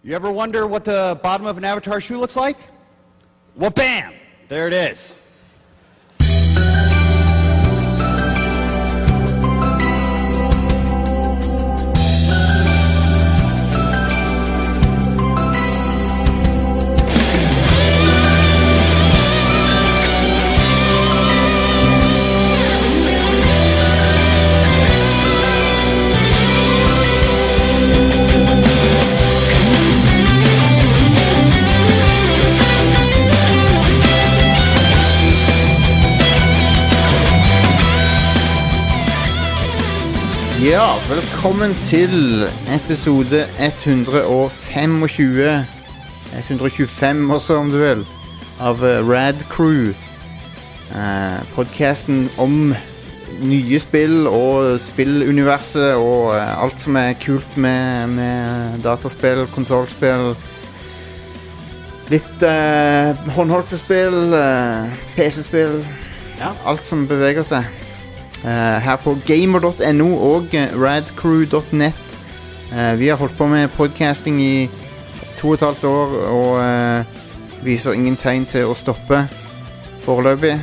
You ever wonder what the bottom of an Avatar shoe looks like? Well, bam! There it is. Ja, velkommen til episode 125 også om du vil av Rad Crew, podcasten om nye spill og spilluniverset og alt som kult med dataspill, konsolspill, litt håndholdte spill, PC-spill, ja. Alt som beveger seg her på gamer.no og radcrew.net. Vi har holdt på med podcasting i 2,5 år og viser ingen tegn til å stoppe foreløpig.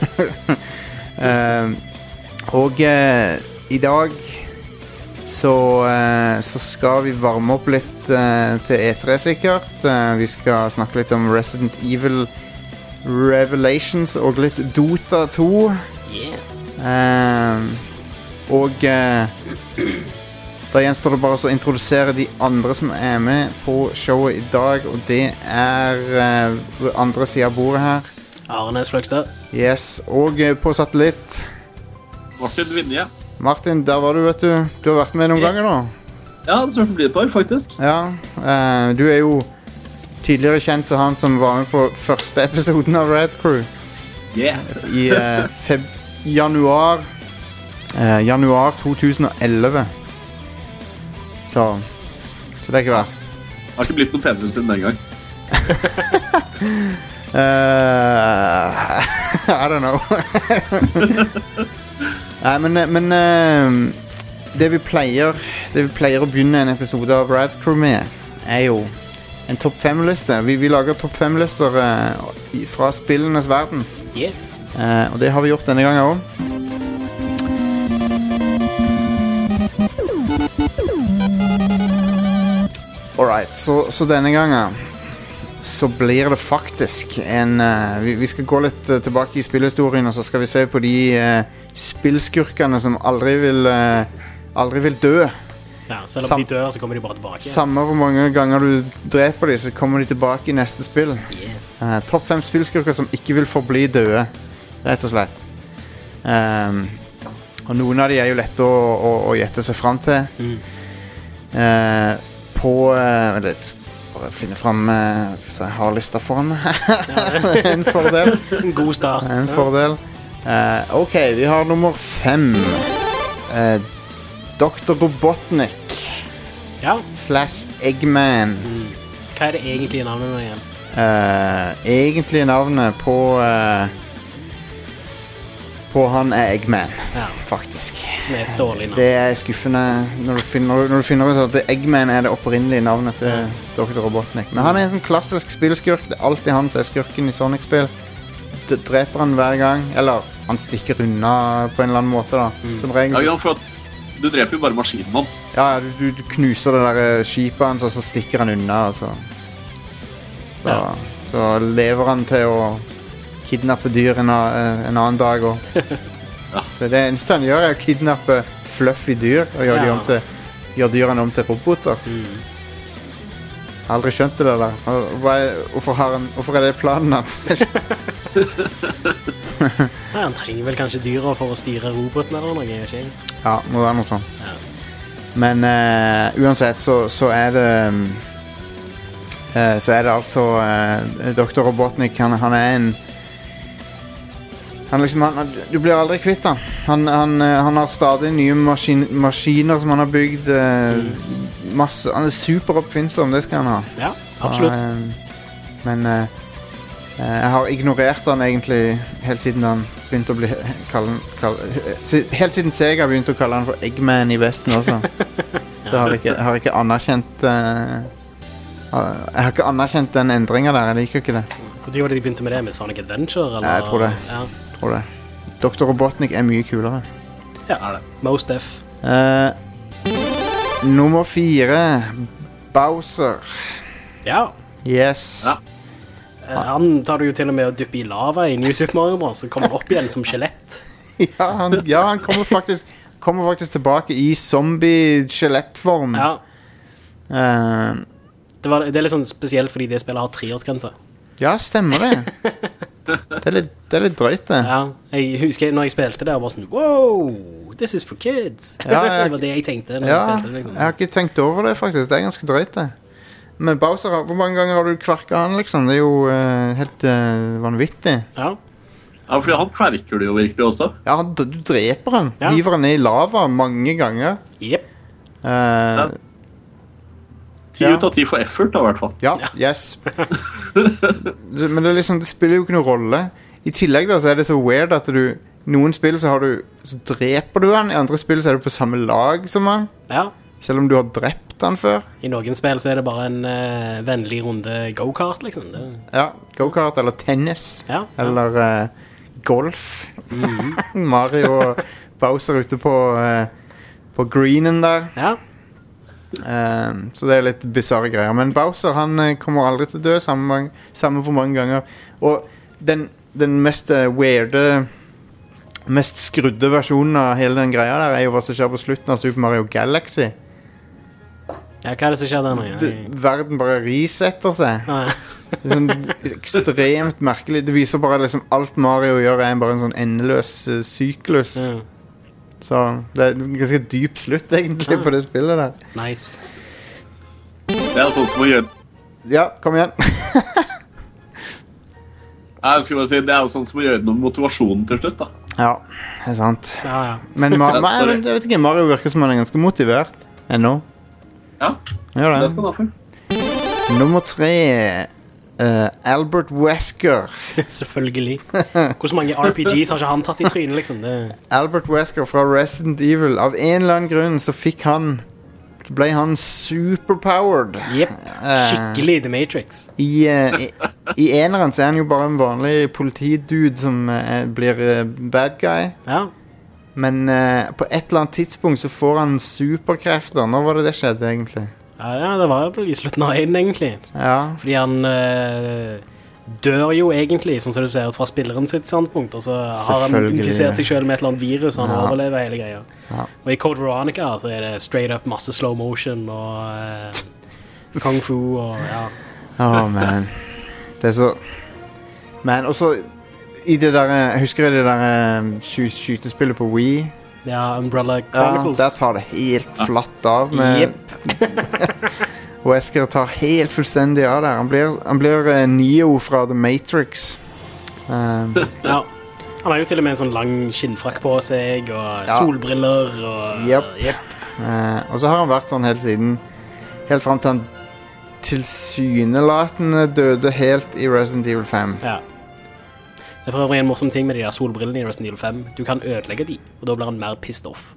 Og i dag så skal vi varme opp litt til E3 sikkert. Vi skal snakke litt om Resident Evil Revelations og litt Dota 2. Yeah. Og da gjenstår det bare å introdusere de andre som med på showet i dag, og det andre siden av bordet her Arnes Fløgstad. Yes, og på satellitt Martin Vinje. Martin, der var du, vet du. Du har vært med noen ganger nå. Ja, det står for blir et par, faktisk. Ja, du jo tidligere kjent som han som var med på første episoden av Rad Crew. Yeah. I januar 2011. Så det ikke verst. Det har ikke blitt noe penere siden den gang. I don't know. Nei, men det vi pleier å begynne en episode av Rad Crew med jo en topp 5-liste. Vi lager topp 5-lister fra spillenes verden. Yeah. Og det har vi gjort denne gangen også. Alright, så denne gangen så blir det faktisk vi skal gå litt tilbake i spillhistorien, og så skal vi se på de spillskurkene som aldri vil dø. Ja, selv om de dør, så kommer de bare tilbake. Samme hvor mange ganger du dreper de, så kommer de tilbake i neste spill. Yeah. Topp 5 spillskurker som ikke vil forbli døde, rett og slett. Og noen av de jo lette å gjette seg frem til. Bare finne frem så jeg har lista foran meg. En fordel. En god start. En fordel. Ok, vi har nummer 5. Dr. Robotnik / Eggman. Hva det egentlige navnet nå igjen? Egentlige navnet på han Eggman, faktisk. Som et dårlig navn. Det skuffende når du finner ut at Eggman det opprinnelige navnet til Dr. Robotnik. Men han en sånn klassisk spillskurk. Det alltid han som skurken i Sonic-spill. Dreper han hver gang, eller han stikker unna på en eller annen måte da. Som regel. Ja, for at du dreper jo bare maskinen hans. Ja, du knuser det der skipet hans, og så stikker han unna, altså. Så lever han til å kidnappe dyr en annen dag også. Så det eneste han gjør å kidnappe fluffy dyr og gjør dyrene om til roboter. Jeg har aldri skjønt det der. Hvorfor det planen hans? Han trenger vel kanskje dyra for å styre roboten eller noe, ikke? Ja, må være noe sånt. Men uansett så det altså Dr. Robotnik, han en du blir aldri kvitt han. Han har stadig nye maskiner som han har bygd masse. Han super oppfinnsom, det skal han ha. Ja, absolutt. Men jeg har ignorert han egentlig helt siden han begynte å bli helt siden Sega begynte å kalle han for Eggman i Vesten også. Så har jeg ikke anerkjent Jeg har ikke anerkjent den endringen der. Jeg liker ikke det. Hvor var det de begynte med det? Med Sonic Adventure? Eller? Jeg tror det. Ja. Tror det. Dr. Robotnik er mye kulere. Ja, Most Def. Nummer 4. Bowser. Ja. Yes. Ja. Han tar det jo til og med å dyppe i lava i New Super Mario Bros. Så kommer han opp igjen som skjelett. Han kommer faktisk tilbake i zombie-skjelettform. Ja. Det er litt sånn spesielt fordi det spillet har 3-årsgrense. Ja, stemmer det. Det er litt drøyt det. Ja, jeg husker når jeg spilte det, og bare sånn, wow, this is for kids. Ja, det var det jeg tenkte når jeg spilte det. Liksom. Jeg har ikke tenkt over det faktisk. Det er ganske drøyt det. Men Bowser, hvor mange ganger har du kverket han liksom? Det er jo helt vanvittig. Ja. Ja, fordi han kverker du jo virkelig også. Ja, du dreper han. Ja. Hiver han ned i lava mange ganger. Jep. 10 ut av 10 for effort da, i hvert fall. Ja, yes. Men det, er liksom, det spiller jo ikke noen rolle. I tillegg da, så er det så weird at noen spill så dreper du han, i andre spill så er du på samme lag som han. Ja. Selv om du har drept han før. I noen spill så er det bare en vennlig runde go-kart, liksom. Ja, go-kart eller tennis. Ja. Eller golf. Mario og Bowser ute på greenen der. Ja. Så det er litt bizarre greier. Men Bowser, han kommer aldri til å dø samme for mange ganger. Og den mest weirde, mest skrudde versjonen av hele den greia der er jo hva som skjer på slutten av Super Mario Galaxy. Ja, hva er det som skjer der nå? Verden bare resetter seg. Det er sånn ekstremt merkelig. Det viser bare liksom alt Mario gjør er bare en sånn endeløs syklus. Ja. Så det er en ganske dyp slutt egentlig på det spillet der. Nice. Det er sånn som å gjøre... Ja, kom igjen. Jeg skulle bare si, det er jo sånn som å gjøre noe med motivasjonen til slutt da. Ja, det er sant. Ja. Men jeg vet ikke, Mario virker som han er ganske motivert ennå. Ja, Gjør det det. skal han ha for. Nummer 3, Albert Wesker. Selvfølgelig. Hvor mange RPGs har ikke han tatt i trynet, liksom? Albert Wesker fra Resident Evil. Av en eller annen grunn så ble han superpowered. Jep, skikkelig The Matrix. I eneren så er han jo bare en vanlig politidude som blir bad guy. Ja. Men på et eller annet tidspunkt så får han superkrefter. Når var det skjedde egentlig? Ja, det var vel i slutten av 1 egentlig. Ja. Fordi han dør jo egentlig, sånn som du ser ut fra spilleren sitt standpunkt, og så har han infisert seg selv med et eller annet virus, og han overlever hele greia. Ja. Og i Code Veronica så er det straight up masse slow motion og kung fu og ja. Man. Det er så... Men også i det der, jeg husker det der skytespillet på Wii. Ja, Umbrella Chronicles. Ja, der tar det helt flatt av med... Wesker tar helt fullstendig av der. Han blir Neo fra The Matrix. Ja. Han har jo til og med en sånn lang skinnfrakk på seg, og solbriller, og... Yep. Og så har han vært sånn helt siden... Helt frem til han tilsynelatende døde helt i Resident Evil 5. Ja. Det er for øvrig en morsom ting med de der solbrillene i Resident Evil 5. Du kan ødelegge de, og da blir han mer pissed off.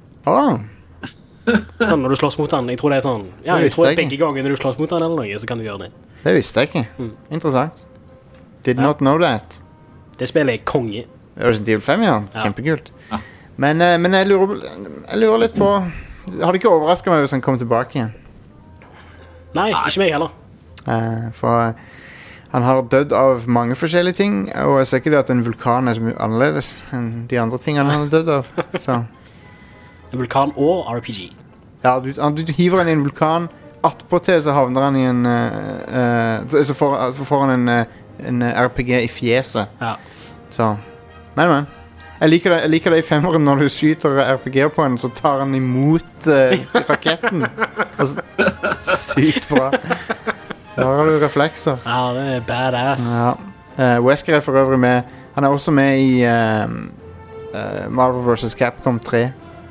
Sånn når du slåss mot han. Jeg tror det er sånn. Ja, jeg tror begge ganger når du slåss mot han eller noe, så kan du gjøre det. Det visste jeg ikke. Interessant. Did not know that. Det spillet er konge. Resident Evil 5, ja. Kjempekult. Ja. Men jeg lurer litt på... Har det ikke overrasket meg hvis han kom tilbake igjen? Nei, ikke meg heller. For han har dødd av mange forskjellige ting, og jeg ser ikke det at en vulkan er så mye annerledes enn de andre tingene han har dødd av. Så. En vulkan og RPG. Ja, du hiver han i en vulkan, attpåtil så havner han i en... så får han en RPG i fjeset. Ja. Så, men. Jeg liker det i 5-åren når du skyter RPG på han, så tar han imot raketten. Sykt bra. Da har du reflekser. Ja, det er badass. Ja. Wesker er for øvrig med. Han er også med i Marvel vs. Capcom 3.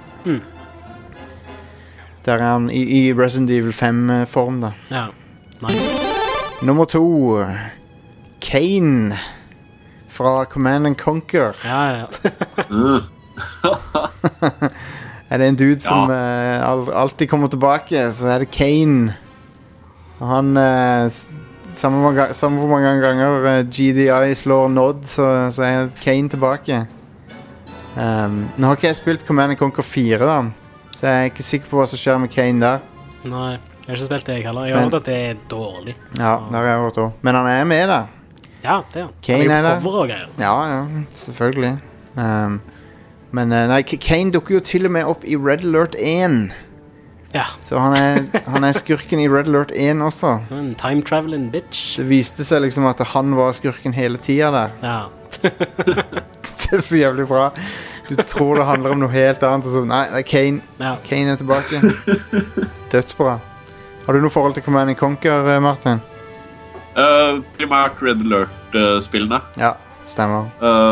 Der er han i Resident Evil 5-form da. Ja, nice. Nummer 2, Kane fra Command & Conquer. Ja. Er det en dude som alltid kommer tilbake, så er det Kane. Han samme hvor mange ganger GDI slår Nod, så er Kane tilbake. Nå har ikke jeg spilt Command & Conquer 4 da, så jeg er ikke sikker på hva som skjer med Kane der. Nei, jeg har ikke spilt det jeg heller. Jeg har hørt at det er dårlig. Ja, det har jeg hørt også. Men han er med der. Ja, det er Kane er der. Cover og greier. Ja, selvfølgelig. Men nei, Kane dukker jo til og med opp i Red Alert 1. Ja. Så han er skurken i Red Alert 1 også. En time traveling bitch. Det viste seg liksom at han var skurken hele tiden der. Ja. Det er så jævlig bra. Du tror det handler om noe helt annet, og så nei, det er Kane. Ja. Kane er tilbake. Dødsbra. Har du noe forhold til Command & Conquer, Martin? Primært Red Alert-spillene. Ja, stemmer.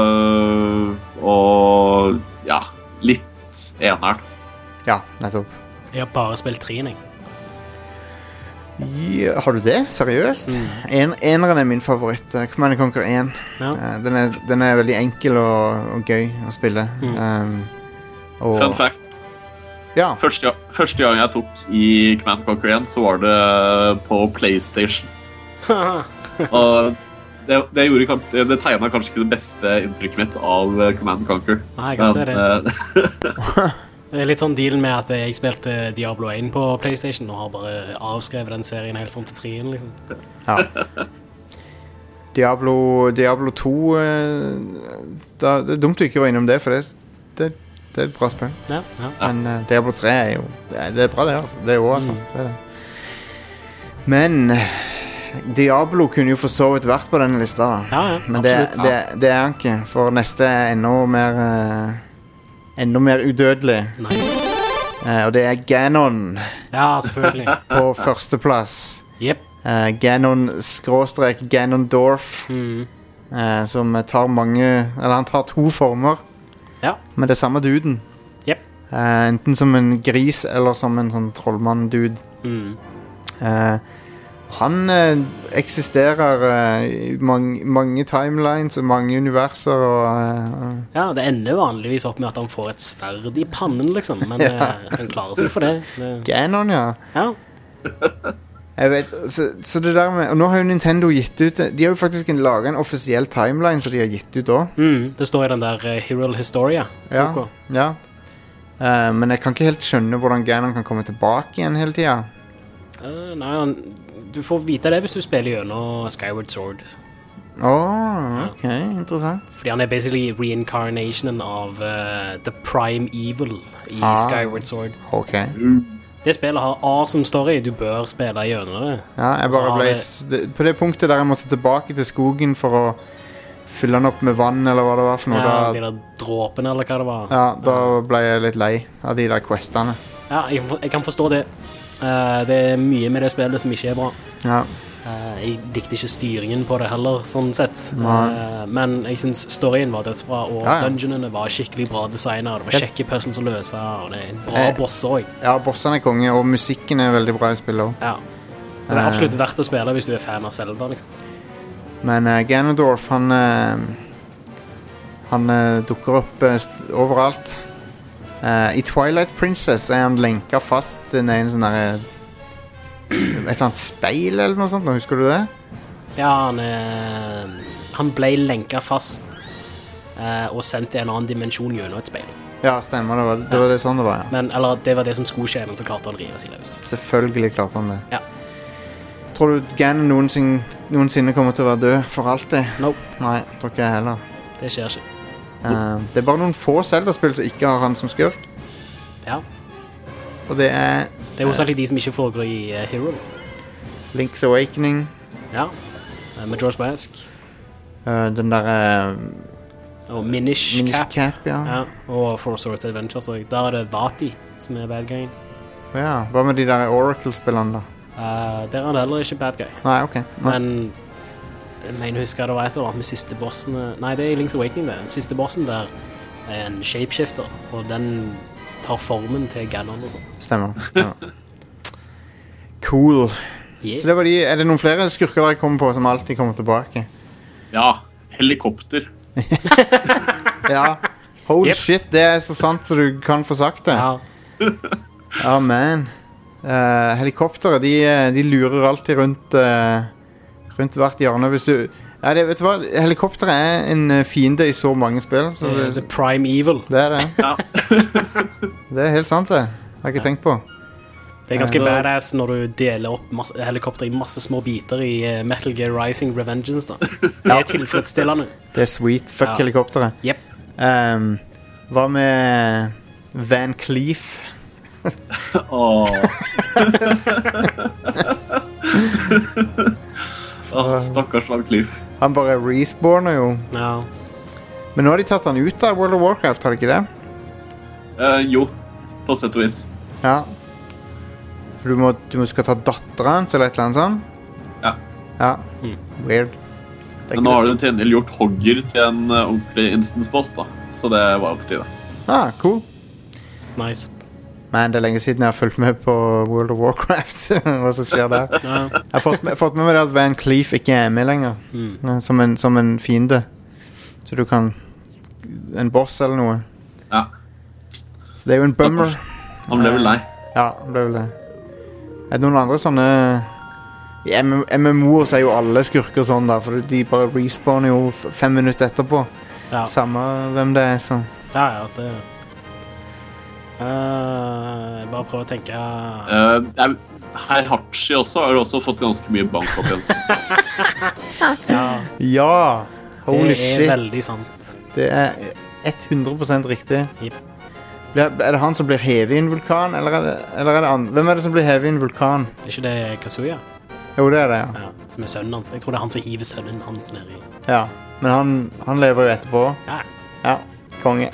Og ja, litt eneren. Ja, nettopp. Jeg har bare spilt 3'en, jeg. Ja, har du det? Seriøst? Eneren er min favoritt. Command & Conquer 1. Ja. Den er veldig enkel og gøy å spille. Fun fact. Ja. Første gang jeg tok i Command & Conquer 1, så var det på PlayStation. Og det tegnet kanskje ikke det beste inntrykket mitt av Command & Conquer. Nei, jeg kan se det. Det er litt sånn dealen med at jeg spilte Diablo 1 på PlayStation og har bare avskrevet den serien helt frem til 3'en, liksom. Ja. Diablo 2 det er dumt du ikke var innom det, for det er et bra spill. Ja. Men Diablo 3 er jo det er bra det, altså. Det er jo altså. Det er det. Men Diablo kunne jo for så vidt vært på denne lista da. Ja, men det er han ikke, for neste er enda mer udødelig. Nice. Og det er Ganon. Ja, selvfølgelig. På førsteplass. Jep. Ganon/Ganondorf. Som tar han tar 2 former. Ja. Med det samme duden. Jep. Enten som en gris eller som en sånn trollmann-dude. Han eksisterer i mange timelines og mange universer og, Ja, det ender vanligvis opp med at han får et sverd i pannen, liksom. Men han klarer seg for det. Ganon, ja. Ja. Jeg vet, så det der med, og nå har jo Nintendo gitt ut, de har jo faktisk laget en offisiell timeline som de har gitt ut også. Det står i den der Hero Historia. Ja. Men jeg kan ikke helt skjønne hvordan Ganon kan komme tilbake igjen hele tiden. Nei, du får vite det hvis du spiller gjennom Skyward Sword. Ok, interessant. Fordi han er basically reincarnationen av The Prime Evil i Skyward Sword. Ok. Det spillet har awesome story. Du bør spille gjennom det. Ja, jeg bare på det punktet der jeg måtte tilbake til skogen for å fylle den opp med vann, eller hva det var for noe. Ja, de der dråpene, eller hva det var. Ja, da ble jeg litt lei av de der questene. Ja, jeg kan forstå det. Det er mye med det spillet som ikke er bra. Ja. Jeg likte ikke styringen på det heller, sånn sett. Men jeg synes storyen var dødsbra, og dungeonene var skikkelig bra designet. Det var kjekke puzzles å løse, og det er en bra bosser også. Ja, bossene er konge, og musikken er veldig bra i spillet også. Ja. Det er absolutt verdt å spille hvis du er fan av Zelda, liksom. Men Ganondorf, han dukker opp overalt. I Twilight Princess er han lenket fast til en sånn der et eller annet speil eller noe sånt, husker du det? Ja, han ble lenket fast og sendt til en annen dimensjon gjennom et speil. Ja, stemmer, det var det sånn det var, ja. Men, eller det var det som skulle skje, men så klarte han å rive seg løs. Selvfølgelig klarte han det. Ja. Tror du Ganon noensinne kommer til å være død for alltid? Nope. Nei, tror ikke jeg heller. Det skjer ikke. Det er bare noen få Zelda-spill som ikke har han som skurk. Ja. Og det er hovedsakelig de som ikke foregår i Hero. Link's Awakening. Ja, med George Bask. Den der og Minish Cap, ja. Og For Sword Adventures. Der er det Vati som er bad guy. Ja, hva med de der Oracle-spillene da? Der er han heller ikke bad guy. Nei, ok. Men jeg mener, husker det var et eller annet med siste bossen. Nei, det er Link's Awakening det. Siste bossen der er en shapeshifter, og den tar formen til Ganon og sånn. Stemmer. Cool. Yeah. Så det var er det noen flere skurker dere kommer på som alltid kommer tilbake? Ja, helikopter. Ja, shit, det er så sant så du kan få sagt det. Ja. Ja, man. Helikoptere, de lurer alltid rundt hvert hjørne. Hvis du... vet du hva? Helikopter en fiende i så mange spill. Så The prime evil. Det det. Ja. Det helt sant, det. Har jeg ikke tenkt på. Det ganske badass når du deler opp helikopter i masse små biter i Metal Gear Rising Revengeance, da. Det tilfredsstillende. Det sweet. Fuck helikopteret. Yep. Hva med Van Cleef? Stakkars Van Cleef. Han bare respawner jo. Ja. Men nå har de tatt han ut av World of Warcraft, har de ikke det? Jo, på sett og vis. Ja. For du skal ta datteren hans eller et eller annet sånt? Ja. Weird. Men nå har de til en del gjort Hogger til en ordentlig instance-boss, da. Så det var jo på tide. Cool. Nice. Men det lenge siden jeg har fulgt med på World of Warcraft. Hva som skjer der. Jeg har fått med meg at Van Cleef ikke med lenger. Som en fiende. Så du kan... En boss eller noe. Ja. Så det jo en bummer. Han ble vel lei. Ja, han ble vel det. Det noen andre sånne... I MMO'er så jo alle skurker sånn da, for de bare respawner jo 5 minutter etterpå. Samme hvem det så. Ja, det... bare prøve å tenke... Heihachi også har jo også fått ganske mye bank opp igjen. Ja! Holy shit. Det veldig sant. Det 100% riktig. Yep. Er det han som blir hevet i en vulkan, eller er det andre? Hvem er det som blir hevet i en vulkan? Er ikke det Kazuya? Jo, det det, ja. Med sønnen hans. Jeg tror det han som hiver sønnen hans ned i. Ja, men han lever jo etterpå. Ja, konge.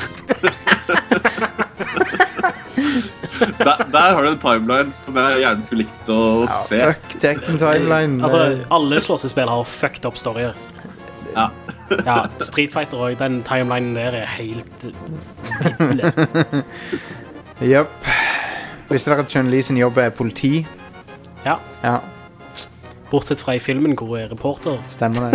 Der har du en timeline som jeg gjerne skulle likt å se. Fuck Tekken timeline. Altså, alle slåssespill har fucked up storyer. Ja, Street Fighter og den timelinen der helt viddelig. Jep. Visste dere at Chun-Li sin jobb politi? Ja. Bortsett fra i filmen hvor hun reporter. Stemmer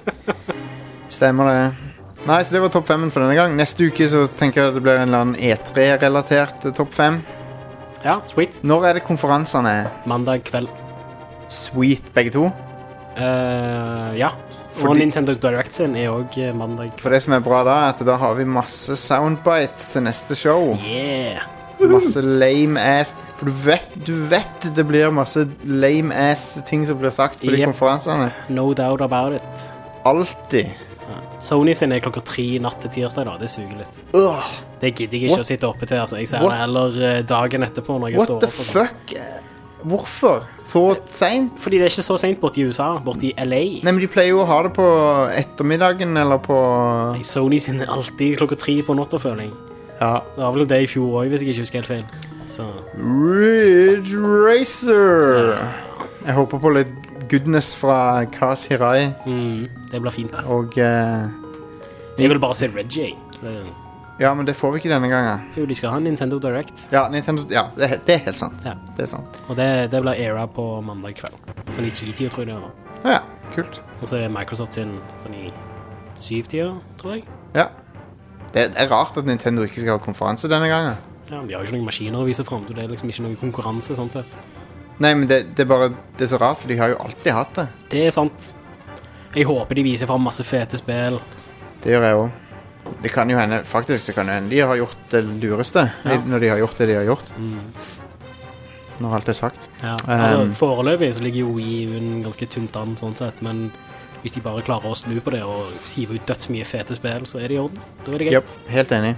det. Nei, så det var topp 5 for denne gang. Neste uke så tenker jeg det blir en eller annen E3-relatert topp 5. Ja, sweet. Når det konferansene? Mandag kveld. Sweet, begge to? Ja. Og Nintendo Direct sin også mandag. For det som bra da, at da har vi masse soundbites til neste show. Yeah. Masse lame ass. For du vet det blir masse lame ass ting som blir sagt på de konferansene. No doubt about it. Alltid. Sony sin 3:00 natt til tirsdag da, det suger litt. Det gidder jeg ikke å sitte oppe til, altså. Jeg ser det heller dagen etterpå når jeg står oppe. What the fuck? Hvorfor? Så sent? Fordi det ikke så sent borte i USA, borte i LA. Nei, men de pleier jo å ha det på ettermiddagen, eller på... Nei, Sony sin alltid 3:00 på natta, føler jeg. Ja. Det var vel det i fjor også, hvis jeg ikke husker helt feil. Så. Ridge Racer! Jeg håper på litt goodness fra Kaz Hirai. Det blir fint. Og... jeg vil bare se Reggie. Ja, men det får vi ikke denne gangen. Jo, de skal ha Nintendo Direct. Ja, det helt sant. Ja. Det sant. Og det blir Era på mandag kveld. Sånn i 10-tida, tror jeg det var. Ja, kult. Og så Microsoft sin sånn i 7-tida, tror jeg. Ja. Det rart at Nintendo ikke skal ha konferanse denne gangen. Ja, de har jo ikke noen maskiner å vise frem, så det liksom ikke noen konkurranse, sånn sett. Nei, men det er så rart, for de har jo alltid hatt det. Det er sant. Jeg håper de viser frem masse fete spill. Det gjør jeg også. Det kan jo hende, faktisk, de har gjort det lureste når de har gjort det de har gjort. Når alt sagt. Ja, altså foreløpig så ligger jo i en ganske tynt an sånn sett, men hvis de bare klarer å snu på det og hive ut dødsmye fete spill, så er det i orden. Da er det greit. Yep, helt enig.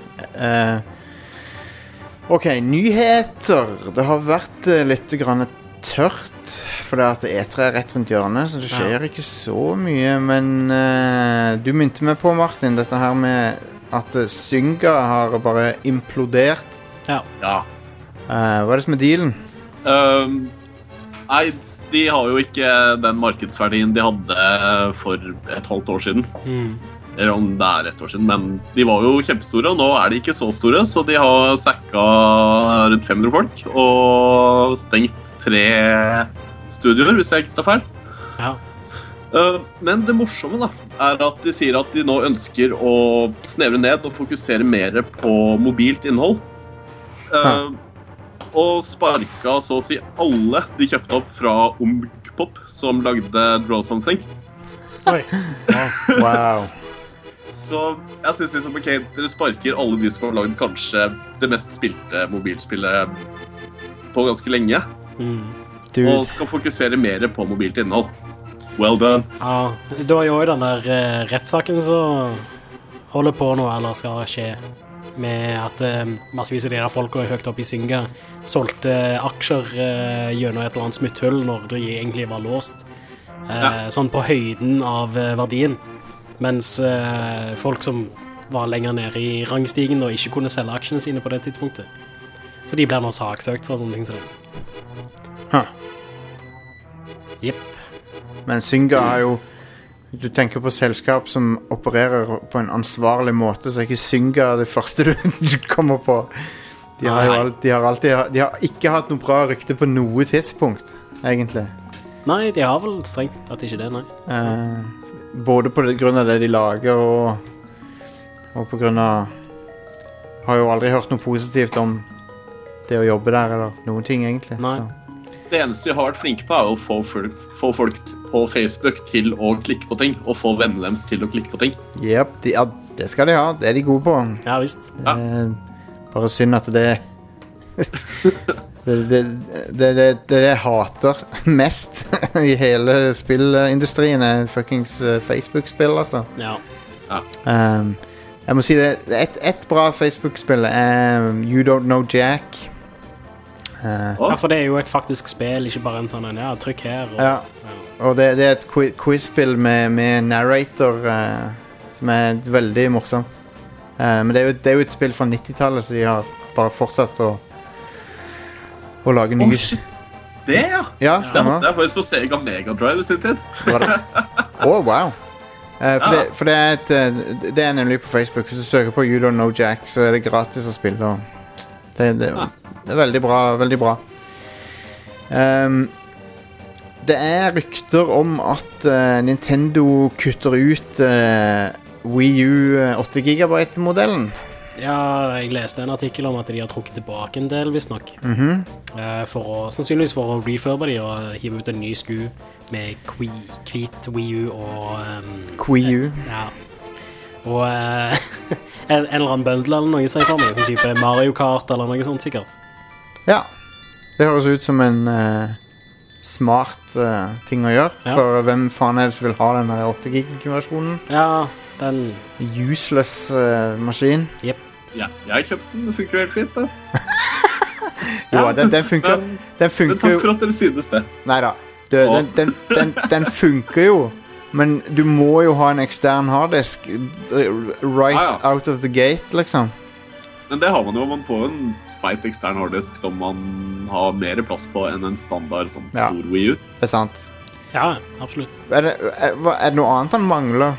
Ok, nyheter. Det har vært litt grann tørt, for det at E3 rett rundt hjørnet, så det skjer ikke så mye, men du mynte meg på, Martin, dette her med at Zynga har bare implodert. Ja. Hva er det som er dealen? Nei, de har jo ikke den markedsverdien de hadde for et halvt år siden. Eller om det er et år siden, men de var jo kjempestore, og nå er de ikke så store, så de har sacka rundt 500 folk, og stengt 3 studioer, hvis jeg ikke tar feil. Ja. Men det morsomme da, er at de sier at de nå ønsker å snevre ned og fokusere mer på mobilt innhold. og sparka så å si alle de kjøpte opp fra Ompop, som lagde Draw Something. Oi. Wow. Så jeg synes liksom, ok, dere sparker alle de som har lagd kanskje det mest spilte mobilspillet på ganske lenge. Og skal fokusere mer på mobilt innhold. Well done. Ja, det var jo den der rettssaken som holder på nå, eller skal skje, med at massevis av de der folk høyt opp i Zynga solgte aksjer gjennom et eller annet smutthull når de egentlig var låst. Sånn på høyden av verdien. Mens folk som var lenger nede i rangstigen og ikke kunne selge aksjene sine på det tidspunktet. Så de blir nå saksøkt for sånne ting som det. Jepp. Men Zynga har jo, du tenker på selskap som opererer på en ansvarlig måte, så er ikke Zynga det første du kommer på. De har ikke hatt noe bra rykte på noe tidspunkt, egentlig. Nei, de har vel strengt at ikke det, nei. Både på grunn av det de lager, og på grunn av, har jo aldri hørt noe positivt om det å jobbe der, eller noen ting egentlig. Nei. Så. Det eneste de har vært flinke på er å få folk på Facebook til å klikke på ting, og få vennene deres til å klikke på ting. Jep, det skal de ha. Det er de gode på. Ja, visst. Bare synd at det jeg hater mest i hele spillindustrien er fuckings Facebook-spill, altså. Ja. Jeg må si det, et bra Facebook-spill er You Don't Know Jack. Ja, for det er jo et faktisk spill, ikke bare en sånn, trykk her. Og det er et quiz-spill med narrator som er veldig morsomt. Men det er jo et spill fra 90-tallet, så de har bare fortsatt å lage nye... shit, det ja! Ja, stemmer. Det er faktisk på Sega Mega Drive i sin tid. Wow. For det er nemlig på Facebook. Hvis du søker på You Don't Know Jack, så er det gratis å spille. Det er veldig bra, veldig bra. Det er rykter om at Nintendo kutter ut Wii U 8 GB-modellen. Ja, jeg leste en artikkel om at de har trukket tilbake en del, visst nok. Sannsynligvis for å refurbe de og hive ut en ny sku med hvit Wii U og... Wii U? Ja. Og en eller annen bundle eller noe sånn for meg, som type Mario Kart eller noe sånt sikkert. Ja, det høres ut som en smart ting å gjøre. Ja. For hvem faen er det som vil ha den 8 GB-versjonen? Ja, den... Useless maskin. Jep. Ja, jeg kjøpte den, det funker helt fint da. Jo, den funker. Den funker takk for at dere synes det. Neida, den funker jo. Men du må jo ha en ekstern harddisk out of the gate, liksom. Men det har man jo, man får en feit ekstern harddisk som man har mer plass på enn en standard sånn stor Wii U. Det er sant. Ja, absolutt. Er det noe annet han mangler?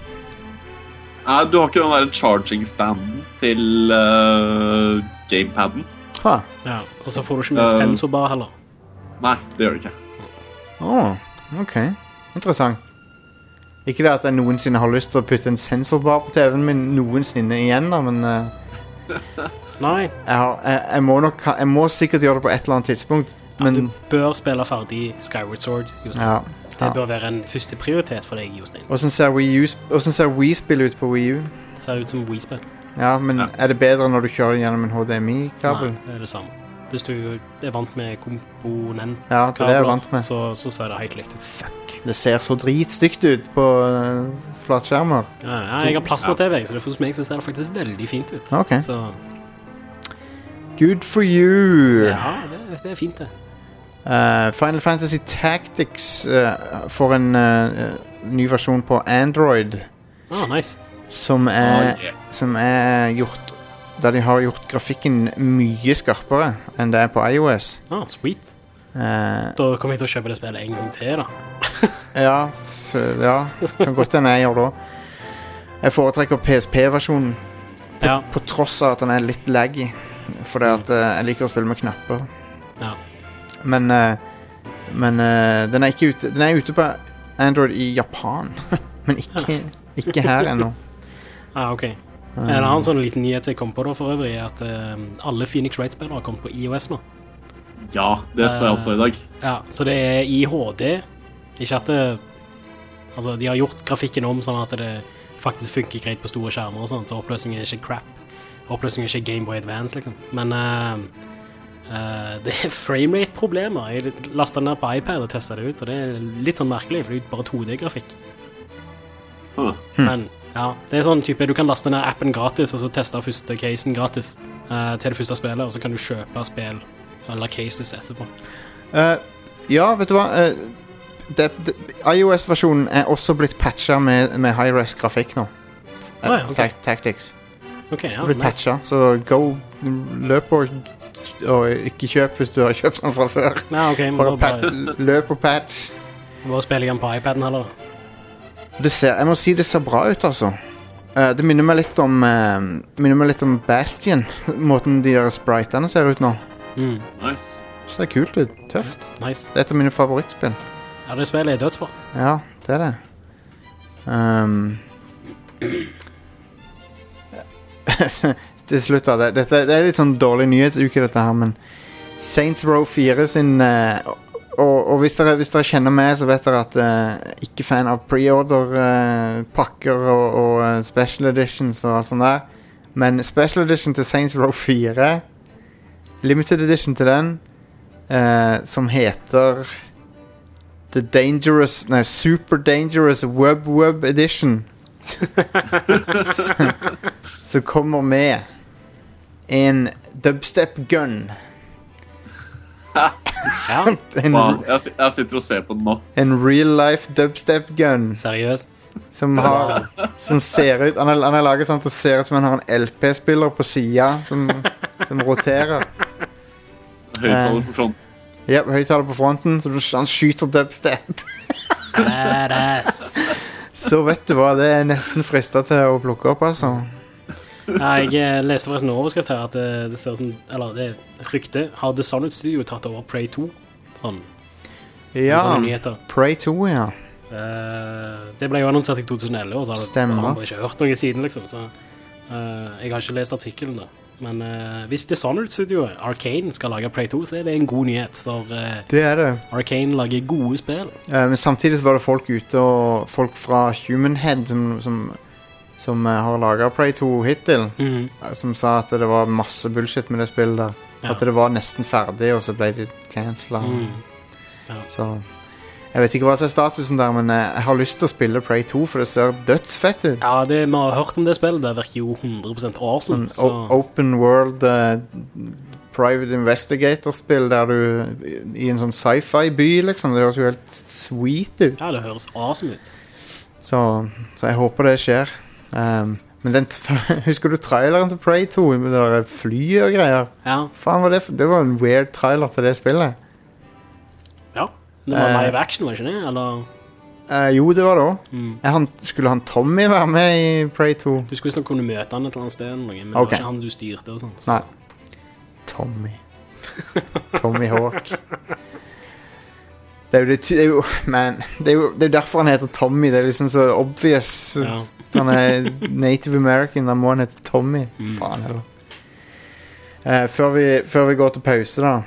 Du har ikke den der charging standen til gamepadden. Ja, og så får du ikke med sensorbar heller. Nei, det gjør du ikke. Ok. Interessant. Ikke det at jeg noensinne har lyst til å putte en sensorbar på TV-en min noensinne igjen da, men Nei. Jeg må sikkert gjøre det på et eller annet tidspunkt. Men du bør spille ferdig Skyward Sword, Jostein. Det bør være en første prioritet for deg, Jostein. Hvordan ser Wii-spill ut på Wii U? Det ser ut som Wii-spill. Ja, men er det bedre når du kjører gjennom en HDMI-kabel? Nei, det er det samme. Hvis du er vant med komponentkabler, det er jeg vant med. så ser det helt likt. Fuck. Det ser så dritstygt ut på flatskjermer. Ja, jeg har plasma-TV, så for meg så ser det faktisk veldig fint ut. Ok. Så... Good for you! Ja, det er fint det. Final Fantasy Tactics får en ny versjon på Android. Nice. Som er gjort da de har gjort grafikken mye skarpere enn det er på iOS. Sweet. Da kommer jeg til å kjøpe det spillet en gang til da. ja, kan godt hende jeg gjør det. Jeg foretrekker PSP-versjonen på tross av at den er litt laggy, fordi at jeg liker å spille med knapper. Ja. Men den er ute på Android i Japan, men ikke her ennå. Ok. En annen sånn liten nyhet jeg kom på da for øvrig er at alle Phoenix Wright-spillere har kommet på iOS nå. Ja, det så jeg også i dag. Ja, så det i HD. Ikke at det... Altså, de har gjort grafikken om sånn at det faktisk funker greit på store skjermer og sånt, så oppløsningen ikke crap. Oppløsningen ikke Game Boy Advance, liksom. Men det framerate-problemer. Jeg lastet den ned på iPad og testet det ut, og det litt sånn merkelig, for det bare 2D-grafikk. Men ja, det sånn type, du kan laste ned appen gratis, og så teste første casen gratis til det første spillet, og så kan du kjøpe spill eller cases etterpå. Ja, vet du hva? iOS-versjonen også blitt patchet med high-res grafikk nå. Okay. Tactics. Okay, ja, blitt patchet, så løp og ikke kjøp hvis du har kjøpt den fra før. Ja, okay, bare løp og patch. Bare spille igjen på iPaden heller. Jeg må si det ser bra ut, altså. Det minner meg litt om Bastion, måten de der spritene ser ut nå. Nice. Så det er kult ut, tøft. Nice. Det er et av mine favorittspill. Ja, det spillet dødsbra. Ja, det er det. Til slutt da, det er litt sånn dårlig nyhetsuke dette her, men Saints Row 4 sin og hvis dere kjenner meg, så vet dere at ikke fan av pre-order pakker og special editions og alt sånt der, men special edition til Saints Row 4, limited edition til den, som heter Super Dangerous Wub Edition, så kommer med en dubstep gun. Ja. Jeg sitter og ser på den nå. En real life dubstep gun. Seriøst. Som ser ut, han er laget sånn at det ser ut som han har en LP-spiller på siden som roterer. Høyttaler på fronten. Ja, høyttaler på fronten, så han skyter dubstep. Badass. Så vet du hva, det er nesten fristet til å plukke opp, altså. Ja, jeg leste forresten en overskrift her at det ser ut som, eller det rykte, har Dishonored Studio tatt over Prey 2? Sånn. Ja, Prey 2, ja. Det ble jo annonsert i 2011, og så har man ikke hørt noe siden, liksom, så jeg har ikke lest artikkelen da. Men hvis Dishonored Studio, Arcane, skal lage Prey 2, så er det en god nyhet, for det er det. Arcane lager gode spill. Men samtidig var det folk ute, og folk fra Human Head som har laget Prey 2 hittil, som sa at det var masse bullshit med det spillet der. Ja. At det var nesten ferdig, og så ble det cancelled. Ja. Så jeg vet ikke hva som er statusen der, men jeg har lyst til å spille Prey 2, for det ser dødsfett ut. Ja, vi har hørt om det spillet, det virker jo 100% awesome. Så. Open world private investigator-spill der du i en sånn sci-fi-by, liksom. Det høres jo helt sweet ut. Ja, det høres awesome ut. Så jeg håper det skjer. Men husker du traileren til Prey 2 med det der fly og greier? Ja. Faen, det var en weird trailer til det spillet. Ja, det var live action, var det ikke det? Eller? Jo, det var det også. Skulle han Tommy være med i Prey 2? Du skulle kunne møte han et eller annet sted, men det var ikke han du styrte og sånn. Nei. Tommy Hawk. Det er jo derfor han heter Tommy. Det er liksom så obvious. Ja. Han er Native American, da må han hete Tommy. Faen heller. Før vi går til pause da,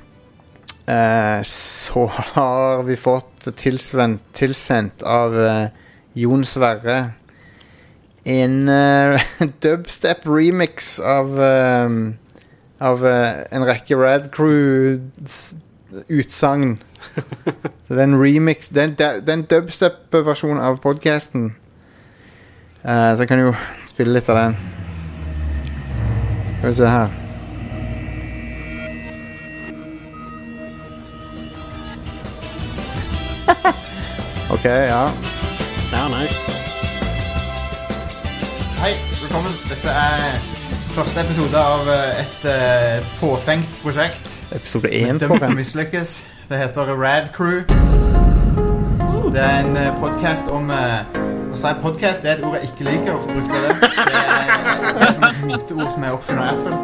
så har vi fått tilsendt av Jon Sverre en dubstep remix av en rekke Rad Crew utsagn. Så det er en remix. Det er en dubstep-versjon av podcasten. Så jeg kan jo spille litt av den. Skal vi se her. Ok, ja. Ja, nice. Hei, velkommen. Dette er første episode av et fåfengt prosjekt. Episode 1, tror jeg. Mislykkes. Det heter Rad Crew. Det er en podcast om... Å si podcast er et ord jeg ikke liker å få brukt av det. Det er et moteord som er oppfunnet av Apple.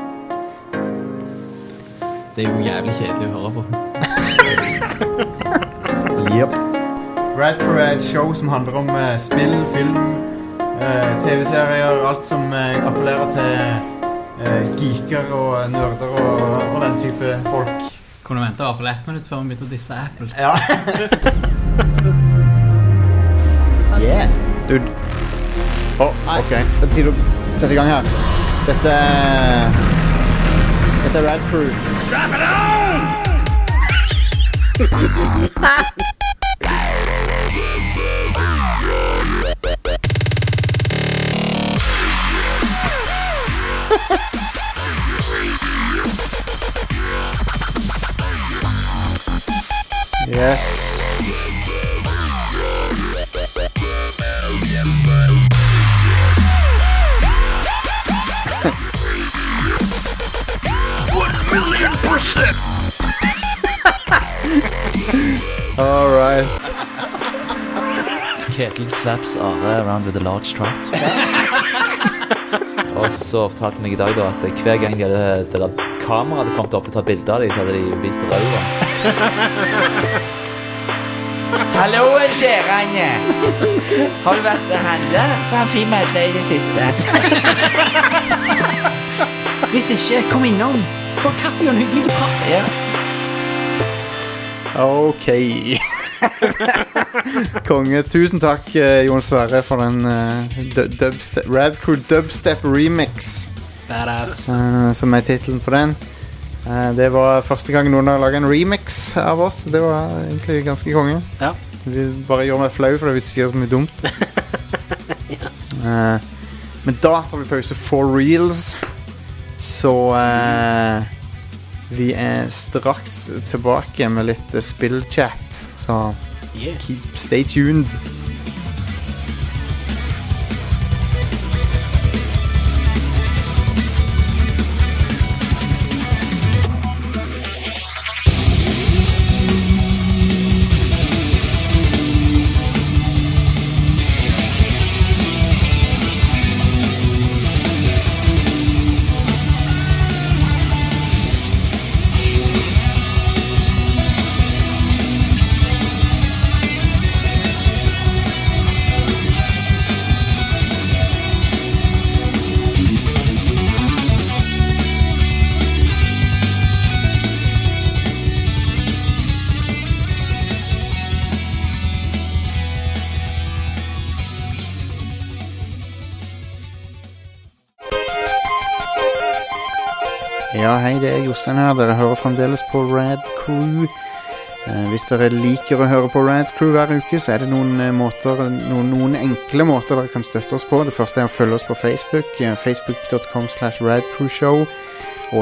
Det er jo jævlig kjedelig å høre på. Yep. Rad Crew er et show som handler om spill, film, TV-serier, alt som appellerer til geeker og nerder og den type folk. Kunne vente I hvert fall 1 minutt før vi begynte å disse Apple. Ja. Yeah, dude. Ok. Det betyr å sette I gang her. Dette er Rad Crew. Strap it on! Yes. All right. Ketil slaps Are around with a large trout. Og så fortalte meg I dag da, at hver gang det der kameraet hadde kommet opp og tatt bilder av dem, så hadde de vist det røde. Hallo, dere, Anje. Har du vært og handlet? For han fin med deg I det siste. Hvis ikke, kom innom. Få kaffe og en hyggelig prat. Ja. Ok. Konge, tusen takk Jon Sverre for den Rad Crew Dubstep Remix. Badass. Som titlen på den. Det var første gang noen har laget en remix av oss. Det var egentlig ganske konge. Ja. Vi bare gjør meg flau for det vi sier så mye dumt. Ja. Men da tar vi pause for reals. Så vi straks tilbake med litt spillchat. Så stay tuned. Ja, hei, det Jostein her. Dere hører fremdeles på Rad Crew. Hvis dere liker å høre på Rad Crew hver uke, så det noen enkle måter dere kan støtte oss på. Det første å følge oss på Facebook, facebook.com/radcrewshow, og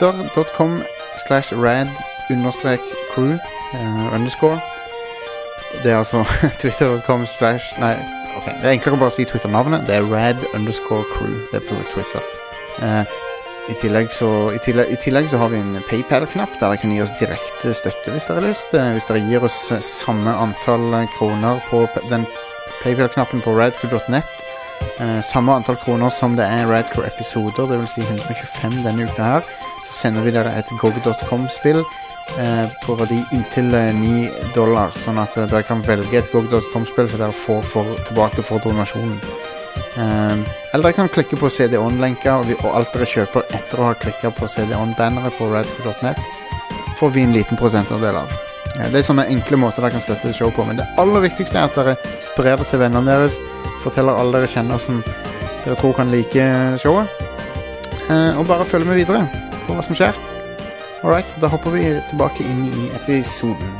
twitter.com/rad_crew underscore. Det altså twitter.com/ Nei, ok, det enklere å bare si Twitter-navnet. Det rad_crew. Det på Twitter. I tillegg så har vi en PayPal-knapp der dere kan gi oss direkte støtte hvis dere har lyst. Hvis dere gir oss samme antall kroner på den PayPal-knappen på radcrew.net, samme antall kroner som det Radcrew-episoder, det vil si 125 denne uka her, så sender vi dere et GOG.com-spill på verdi inntil $9, sånn at dere kan velge et GOG.com-spill så dere får tilbake for donasjonen. Eller dere kan klikke på CD-on-lenker, og alt dere kjøper etter å ha klikket på CD-on-bannere på radcrew.net får vi en liten prosentandel av. Det sånne enkle måter dere kan støtte show på, men det aller viktigste at dere sprer det til vennene deres, forteller alle dere kjenner som dere tror kan like showet, og bare følge med videre på hva som skjer. Alright, da hopper vi tilbake inn I episoden.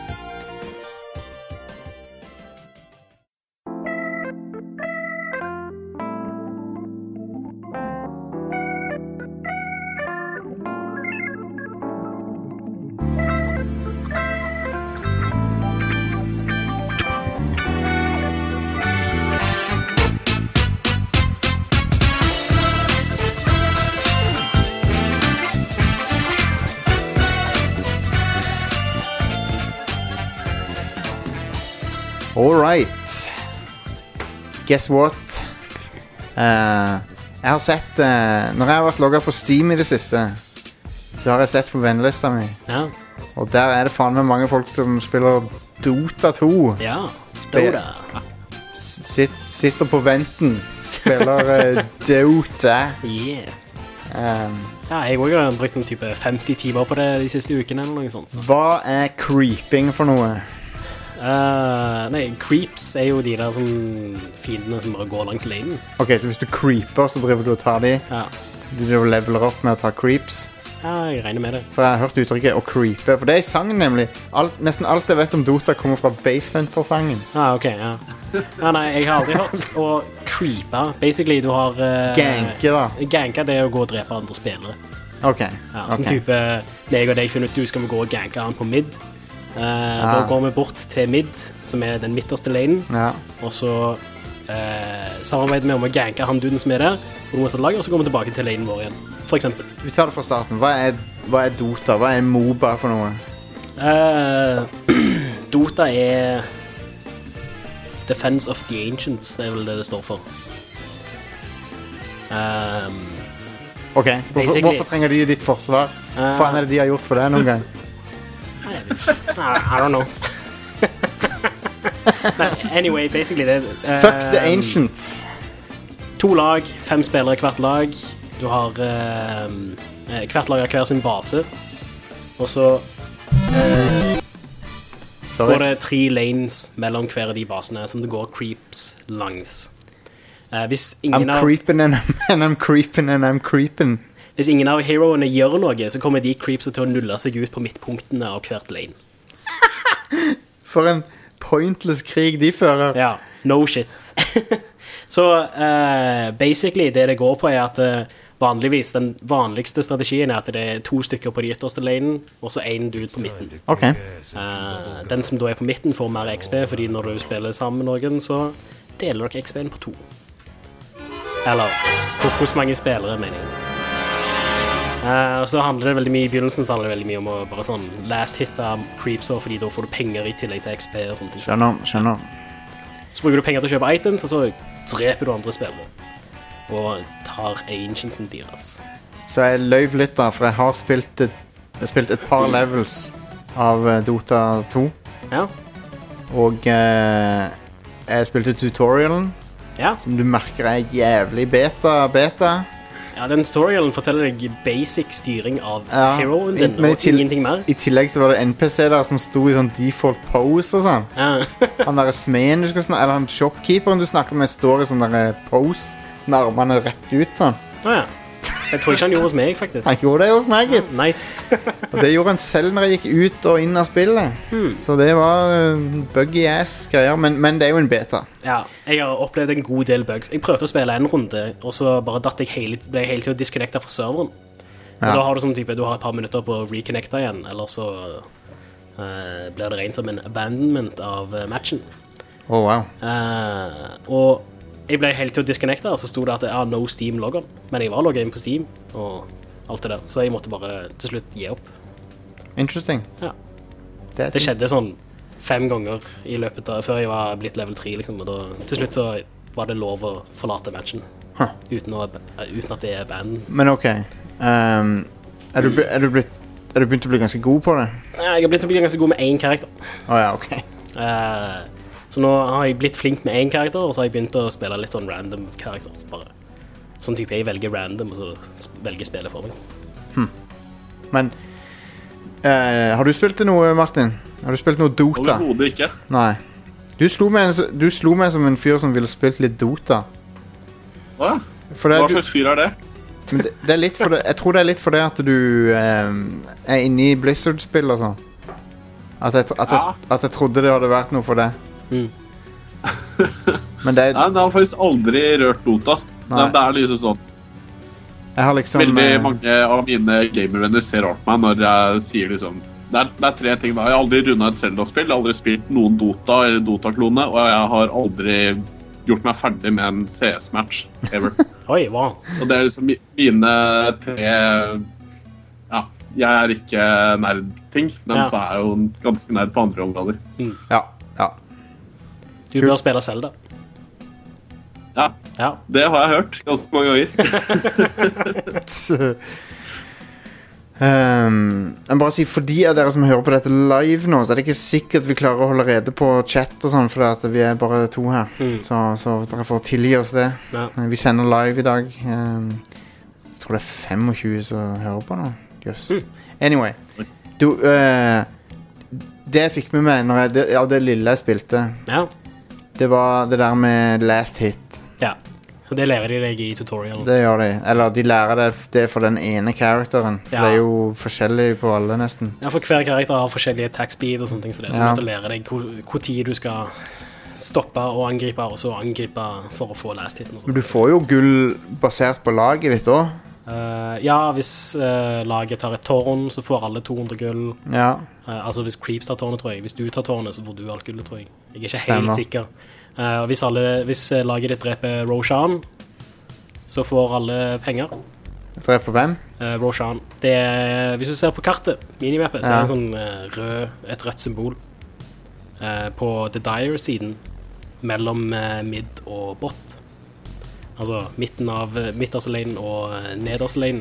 Alright. Guess what? Jeg har sett når jeg har vært logget på Steam I det siste, så har jeg sett på vennlista mi. Ja. Og der det faen med mange folk som spiller Dota 2. Ja, Dota. Sitter på venten. Spiller Dota. Yeah. Ja, jeg har brukt sånn type 50 timer på det de siste ukene eller noe sånt. Så. Hva er creeping for noe? Nei, creeps er jo de der som fiendene som bare går langs lanen. Ok, så hvis du creeper, så driver du og tar de? Ja. Du leveler opp med å ta creeps? Ja, jeg regner med det. For jeg har hørt uttrykket å creepe. For det er i sangen nemlig. Nesten alt jeg vet om Dota kommer fra Base Hunter-sangen. Ok, ja. Nei, jeg har aldri hørt å creepe. Basically, du har... Ganke, da. Ganke, det er å gå og drepe andre spillere. Ok. Ja, sånn type, jeg og deg finner ut, skal vi gå og ganke han på mid. Da går vi bort til mid, som er den midterste lanen. Ja. Og så samarbeider vi om å ganke han duden som er der, og så går vi tilbake til lanen vår igjen, for eksempel. Vi tar det fra starten. Hva er Dota? Hva er MOBA for noe? Dota er Defense of the Ancients, er vel det står for. Ok, hvorfor trenger de ditt forsvar? Hva faen er det de har gjort for deg noen gang? I don't know. Anyway, basically det Fuck the Ancients. 2 lag, 5 spillere hvert lag. Du har hvert lag har hver sin base. Og så går det 3 lanes mellom hver av de basene som det går creeps langs. Hvis ingen I'm creeping and I'm creeping and I'm creeping. Hvis ingen av heroene gjør noe, så kommer de creepsa til å nulle seg ut på midtpunktene av hvert lane. For en pointless krig de fører. Ja, no shit. Så basically det går på er at vanligvis den vanligste strategien er at det er 2 stykker på de ytterste lanen, og så 1 dude på midten. Ok. Den som da er på midten får mer XP, fordi når du spiller sammen med noen, så deler dere XP-en på 2. Eller, hvor mange spillere, mener jeg. Og så handler det veldig mye, i begynnelsen så handler det veldig mye om å bare sånn last hit av creeps, fordi da får du penger i tillegg til XP og sånne ting. Skjønner. Så bruker du penger til å kjøpe items, og så dreper du andre spillere. Og tar ancienten deres. Så jeg løyv litt da, for jeg har spilt et par levels av Dota 2. Ja. Og jeg spilte tutorialen, som du merker er jævlig beta. Ja, den tutorialen forteller deg basic styring av heroen din, og ingenting mer. I tillegg så var det NPC der som sto i sånn default pose og sånn. Han der smeden du skal snakke, eller han shopkeeperen du snakker med står i sånn der pose, med armene rett ut sånn. Jeg tror ikke han gjorde hos meg, faktisk. Han gjorde det hos meg, gitt. Nice. Og det gjorde han selv når jeg gikk ut og inn av spillet. Så det var buggy ass greier, men det er jo en beta. Ja, jeg har opplevd en god del bugs. Jeg prøvde å spille en runde, og så bare ble jeg hele tiden disconnectet fra serveren. Og da har du sånn type, du har et par minutter på å reconnecte igjen, eller så blir det rent som en abandonment av matchen. Wow. Og jeg ble helt til å disconnecte, og så stod det at no Steam logger. Men jeg var logget inn på Steam, og alt det der. Så jeg måtte bare til slutt gi opp. Interesting. Ja. Det skjedde sånn 5 ganger i løpet av, før jeg var blitt level 3, liksom. Og da, til slutt så var det lov å forlate matchen. Uten at det er band. Men ok. Er du begynt å bli ganske god på det? Ja, jeg har begynt å bli ganske god med 1 karakter. Ja, ok. Så nå har jeg blitt flink med 1 karakter, og så har jeg begynt å spille litt sånn random karakter. Bare sånn type jeg velger random, og så velger spillet for meg. Men har du spilt det noe, Martin? Har du spilt noe Dota? Overhodet ikke. Nei. Du slo meg som en fyr som ville spilt litt Dota. Hva? Hva slags fyr er det? Men det er litt for det, jeg tror det er litt for det at du er inne i Blizzard-spill og sånn. At jeg trodde det hadde vært noe for det. Men det Nei, det har faktisk aldri rørt Dota. Det er liksom sånn. Jeg har liksom veldig mange av mine gamervenner ser rart på meg når jeg sier liksom det er 3 ting da. Jeg har aldri rundet et Zelda-spill, jeg har aldri spilt noen Dota eller Dota-klone, og jeg har aldri gjort meg ferdig med en CS-match ever. Oi, wow. Og det er liksom mine 3 jeg er ikke nerd-ting, men så er jeg jo ganske nerd på andre områder. Ja. Du bør spille Zelda. Ja, det har jeg hørt ganske mange ganger. Jeg bare sier, for de av dere som hører på dette live nå, så er det ikke sikkert vi klarer å holde rede på chat og sånn, for at vi er bare 2 her. Så dere får tilgi oss det. Vi sender live i dag. Jeg tror det 25 som hører på nå. Yes. Anyway. Du, det jeg fikk med meg av det lille jeg spilte, det var det der med last hit. Ja, og det lærer de deg i tutorial. Det gjør de. Eller de lærer det for den ene karakteren. For det er jo forskjellig på alle nesten. Ja, for hver karakter har forskjellige attack speed og sånne ting, så det er sånn at du lærer deg hvor tid du skal stoppe og angripe, og så angripe for å få last hiten. Men du får jo gull basert på laget ditt også. Ja, hvis laget tar et tårn, så får alle 200 gull. Ja. Altså hvis Creeps tar tårnet, tror jeg. Hvis du tar tårnet, så får du alt gullet, tror jeg. Jeg er ikke helt sikker. Og hvis laget ditt dreper Roshan, så får alle penger. Dreper hvem? Roshan. Hvis du ser på kartet, minimappet, så er det sånn et rødt symbol på The Dire-siden mellom mid og bot. Altså midterste lanen og nederste lanen.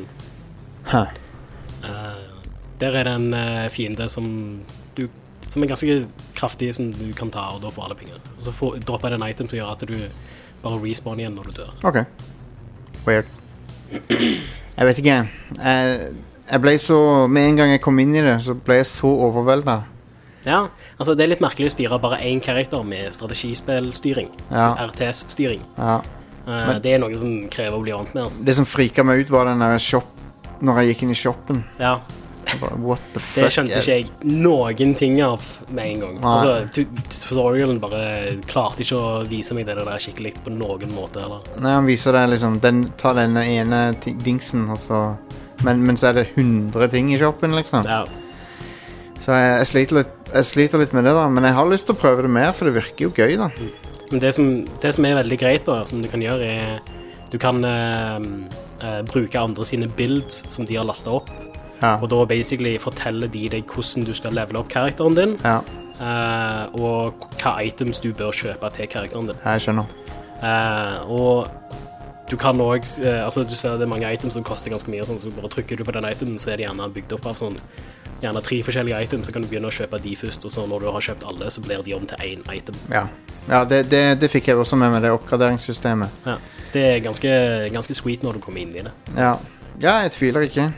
Der er det en fiende som er ganske kraftig, som du kan ta, og da får alle penger. Og så dropper det en item som gjør at du bare respawner igjen når du dør. Ok. Weird. Jeg vet ikke. Jeg ble så... Med en gang jeg kom inn i det, så ble jeg så overveldet. Ja, altså det er litt merkelig å styre bare en karakter med strategispillstyring. RTS-styring. Ja. Men det er noe som krever å bli vant med. Altså. Det som friket meg ut var den der når jeg gikk inn i shoppen. Ja. What the fuck? Det skjønte ikke jeg noen ting av med en gang. Altså, tutorialen bare klarte ikke å vise meg det der skikkelig på noen måte, eller? Nei, han viser deg liksom, tar den ene dingsen, og så... Men så er det 100 ting i shoppen, liksom. Ja. Så jeg sliter litt med det da, men jeg har lyst til å prøve det mer, for det virker jo gøy da. Men det som er veldig greit da, som du kan gjøre du kan bruke andre sine builds som de har lastet opp, og da basically fortelle de deg hvordan du skal levele opp karakteren din, og hva items du bør kjøpe til karakteren din. Jeg skjønner. Og du kan også, altså du ser det er mange items som koster ganske mye, sånn, så bare trykker du på den itemen, så er de gjerne bygd opp av sånn gjerne 3 forskjellige items, så kan du begynne å kjøpe de først, og så når du har kjøpt alle, så blir de om til 1 item. Ja, det fikk jeg også med det oppgraderingssystemet. Ja, det er ganske sweet når du kommer inn i det. Ja, jeg tviler ikke.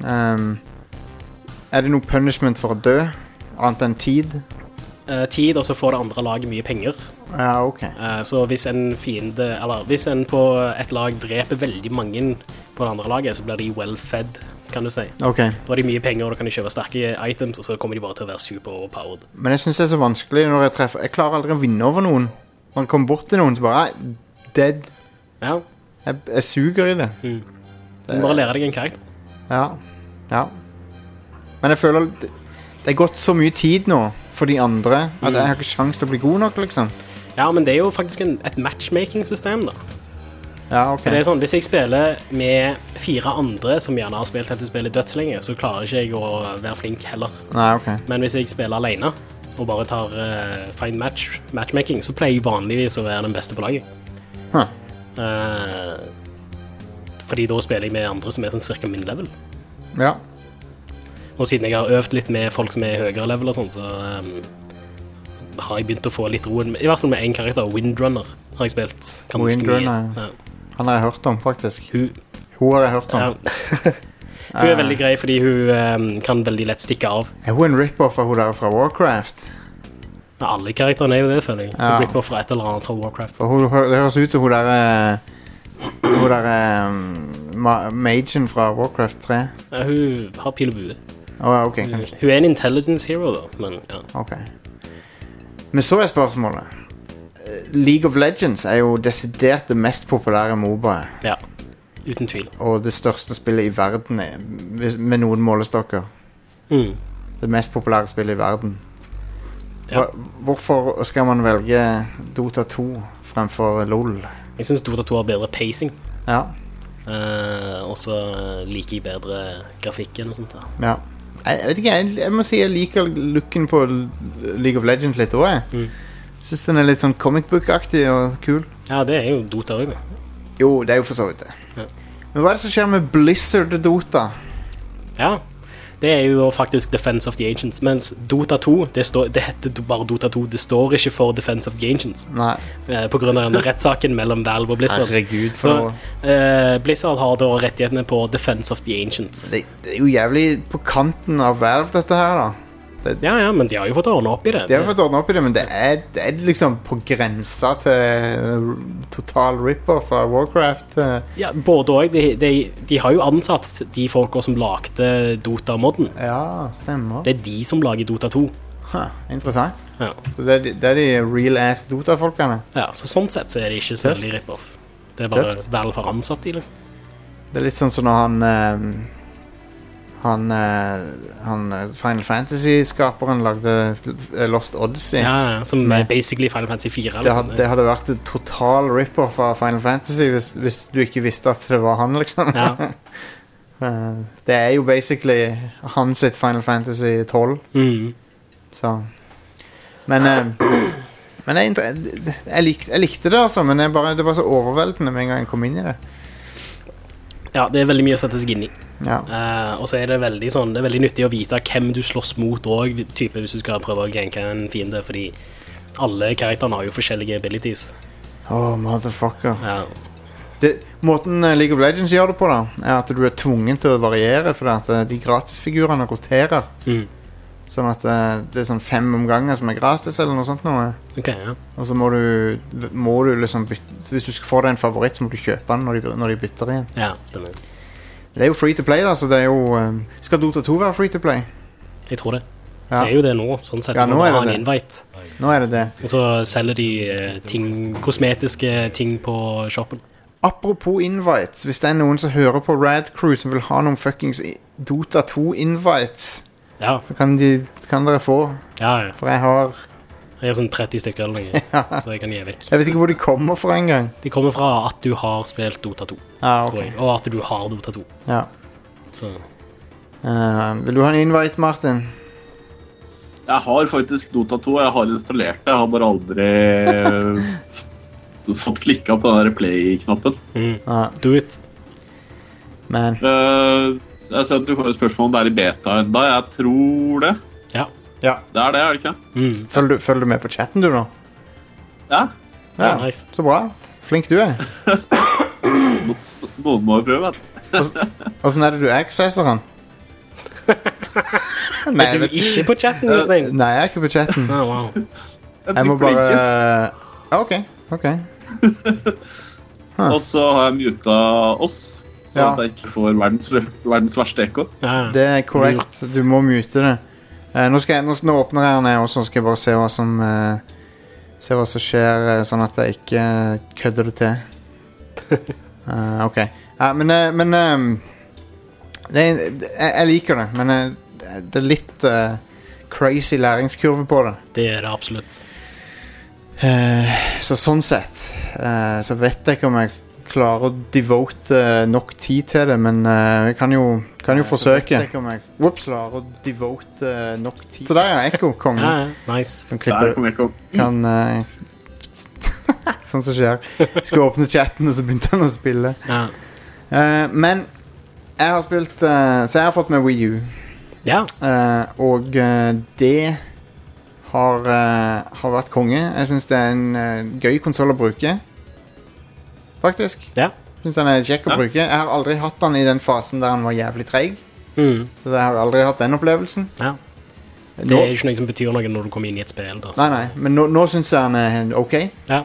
Er det noe punishment for å dø? Annet enn tid? Tid, og så får det andre laget mye penger. Ja, ok. Så hvis en fiende, eller hvis en på et lag dreper veldig mange på det andre laget, så blir de well-fed, kan du si. Ok. Da har de mye penger, og da kan de kjøpe sterke items, og så kommer de bare til å være super overpowered. Men jeg synes det er så vanskelig når jeg treffer... Jeg klarer aldri å vinne over noen. Man kommer bort til noen, så bare... Dead. Ja. Jeg suger i det. Du må bare lære deg en karakter. Ja. Men jeg føler... Det er gått så mye tid nå for de andre, at jeg har ikke sjans til å bli god nok, liksom. Ja, men det er jo faktisk et matchmaking-system, da. Ja, ok. Så det er sånn, hvis jeg spiller med 4 andre som gjerne har spilt dette spillet dødslenge, så klarer ikke jeg å være flink heller. Nei, ok. Men hvis jeg spiller alene, og bare tar find matchmaking, så pleier jeg vanligvis å være den beste på laget. Fordi da spiller jeg med andre som er sånn cirka min level. Ja. Og siden jeg har øvd litt med folk som er høyere level og sånn, så har jeg begynt å få litt roen. I hvert fall med en karakter, Windrunner, har jeg spilt ganske Windrunner, mye. Ja. Han har jeg hørt om, faktisk. Hun har jeg hørt om. Ja. Hun er veldig grei, fordi hun kan veldig lett stikke av. Er hun en rip-off av hun der fra Warcraft? Ja, alle karakterene er jo det, føler jeg. Ja. Rip-off fra et eller annet fra Warcraft. Det høres ut som hun der magen fra Warcraft 3. Ja, hun har pil og bue. Okay, hun er en intelligence hero da, men ja. Ok. Men så er spørsmålet. League of Legends er jo desidert det mest populære MOBA. Ja, uten tvil. Og det største spillet i verden med noen målestokker. Det mest populære spillet i verden. Ja. Hvorfor skal man velge Dota 2 fremfor LoL? Jeg synes Dota 2 har bedre pacing. Ja. Og så liker jeg bedre grafikken og sånt da. Ja. Jeg vet ikke, jeg må si jeg liker looken på League of Legends litt også. Jeg synes den er litt sånn comic book-aktig og kul. Ja, det er jo Dota også. Jo, det er jo for så vidt det. Ja. Men hva er det som skjer med Blizzard Dota? Ja, Det jo da faktisk Defense of the Ancients, mens Dota 2, det heter bare Dota 2, det står ikke for Defense of the Ancients. Nei. På grunn av den rettssaken mellom Valve og Blizzard. Herregud, så Blizzard har da rettighetene på Defense of the Ancients. Det jo jævlig på kanten av Valve, dette her, da. Ja, men de har jo fått ordnet opp i det. De har fått ordnet opp i det, men det er liksom på grensa til total rip-off av Warcraft. Ja, både og. De har jo ansatt de folka som lagde Dota-modden. Ja, stemmer. Det de som lager Dota 2. Interessant. Ja. Så det er de real-ass Dota-folkene. Ja, så sånn sett så er det ikke så veldig rip-off. Det er bare Valve har ansatt de, liksom. Det er litt sånn som når han Final Fantasy-skaperen lagde Lost Odyssey. Ja, som er basically Final Fantasy 4. Det hadde vært et total rip-off av Final Fantasy hvis du ikke visste at det var han, liksom. Ja. Det er jo basically hans sitt Final Fantasy 12. Så Men jeg likte det, altså. Men det var så overveldende med en gang jeg kom inn i det. Ja, det er veldig mye å sette seg inn i. Ja. Og så er det veldig sånn, det er veldig nyttig å vite hvem du slåss mot også, type hvis du skal prøve å ganke en fiende, fordi alle karakterene har jo forskjellige abilities. Motherfucker. Ja. Måten League of Legends gjør det på da, er at du er tvungen til å variere, for at de gratisfigurene roterer. Sånn at det er sånn 5 omganger som er gratis eller noe sånt noe. Okay, ja. Og så må du liksom bytte. Så hvis du skal få deg en favoritt, så må du kjøpe den når de bytter igjen. Ja, stemmer. Det er jo free to play da, så det er jo skal Dota 2 være free to play? Jeg tror det. Ja. Det er jo det nå, sånn sett. Ja, nå er det det. Invite. Nå er det det. Og så selger de kosmetiske ting på shoppen. Apropos invites, hvis det er noen som hører på Rad Crew som vil ha noen fuckings Dota 2 invites, så kan dere få. Ja. For jeg har sånn 30 stykker eller noe, så jeg kan gi vekk. Jeg vet ikke hvor de kommer fra en gang. De kommer fra at du har spilt Dota 2, okay. Og at du har Dota 2. Ja. Vil du ha en invite, Martin? Jeg har faktisk Dota 2, jeg har installert det. Jeg har bare aldri fått klikket på den der play-knappen. Do it. Men jeg ser at du får et spørsmål om det i beta enda. Jeg tror det. Ja. Det er det ikke? Følger du med på chatten du nå? Ja. Nice. Så bra. Flink du er. Noen må prøve, Hvordan er det du accesser han? Er du ikke på chatten, Jostein? Nei, jeg er ikke på chatten. Wow. Jeg må bare Ok. Og så har jeg mutet oss, så at jeg ikke får verdens verste ekko. Det er korrekt. Du må mute det. Nå åpner jeg den her også, så skal jeg bare se hva som skjer, sånn at jeg ikke kødder det til. Ok. Men jeg liker det, men det er litt crazy læringskurve på det. Det er det absolutt. Så sånn sett så vet jeg ikke om jeg klarer å devote nok tid til det, men jeg kan jo forsøke. Klarer å devote nok tid. Så der er Ekko, kongen. Ja, nice. Der kom Ekko. Sånn som skjer. Skulle åpne chatten, og så begynte han å spille. Men jeg har spilt, så jeg har fått med Wii U. Ja. Og det har vært konge. Jeg synes det er en gøy konsol å bruke. Faktisk. Ja. Synes den er kjekk å bruke. Jeg har aldri hatt den i den fasen der den var jævlig treg. Så jeg har aldri hatt den opplevelsen. Ja. Det er ikke noe som betyr noe når du kommer inn i et spill. Da, nei, men nå synes jeg han er ok. Ja.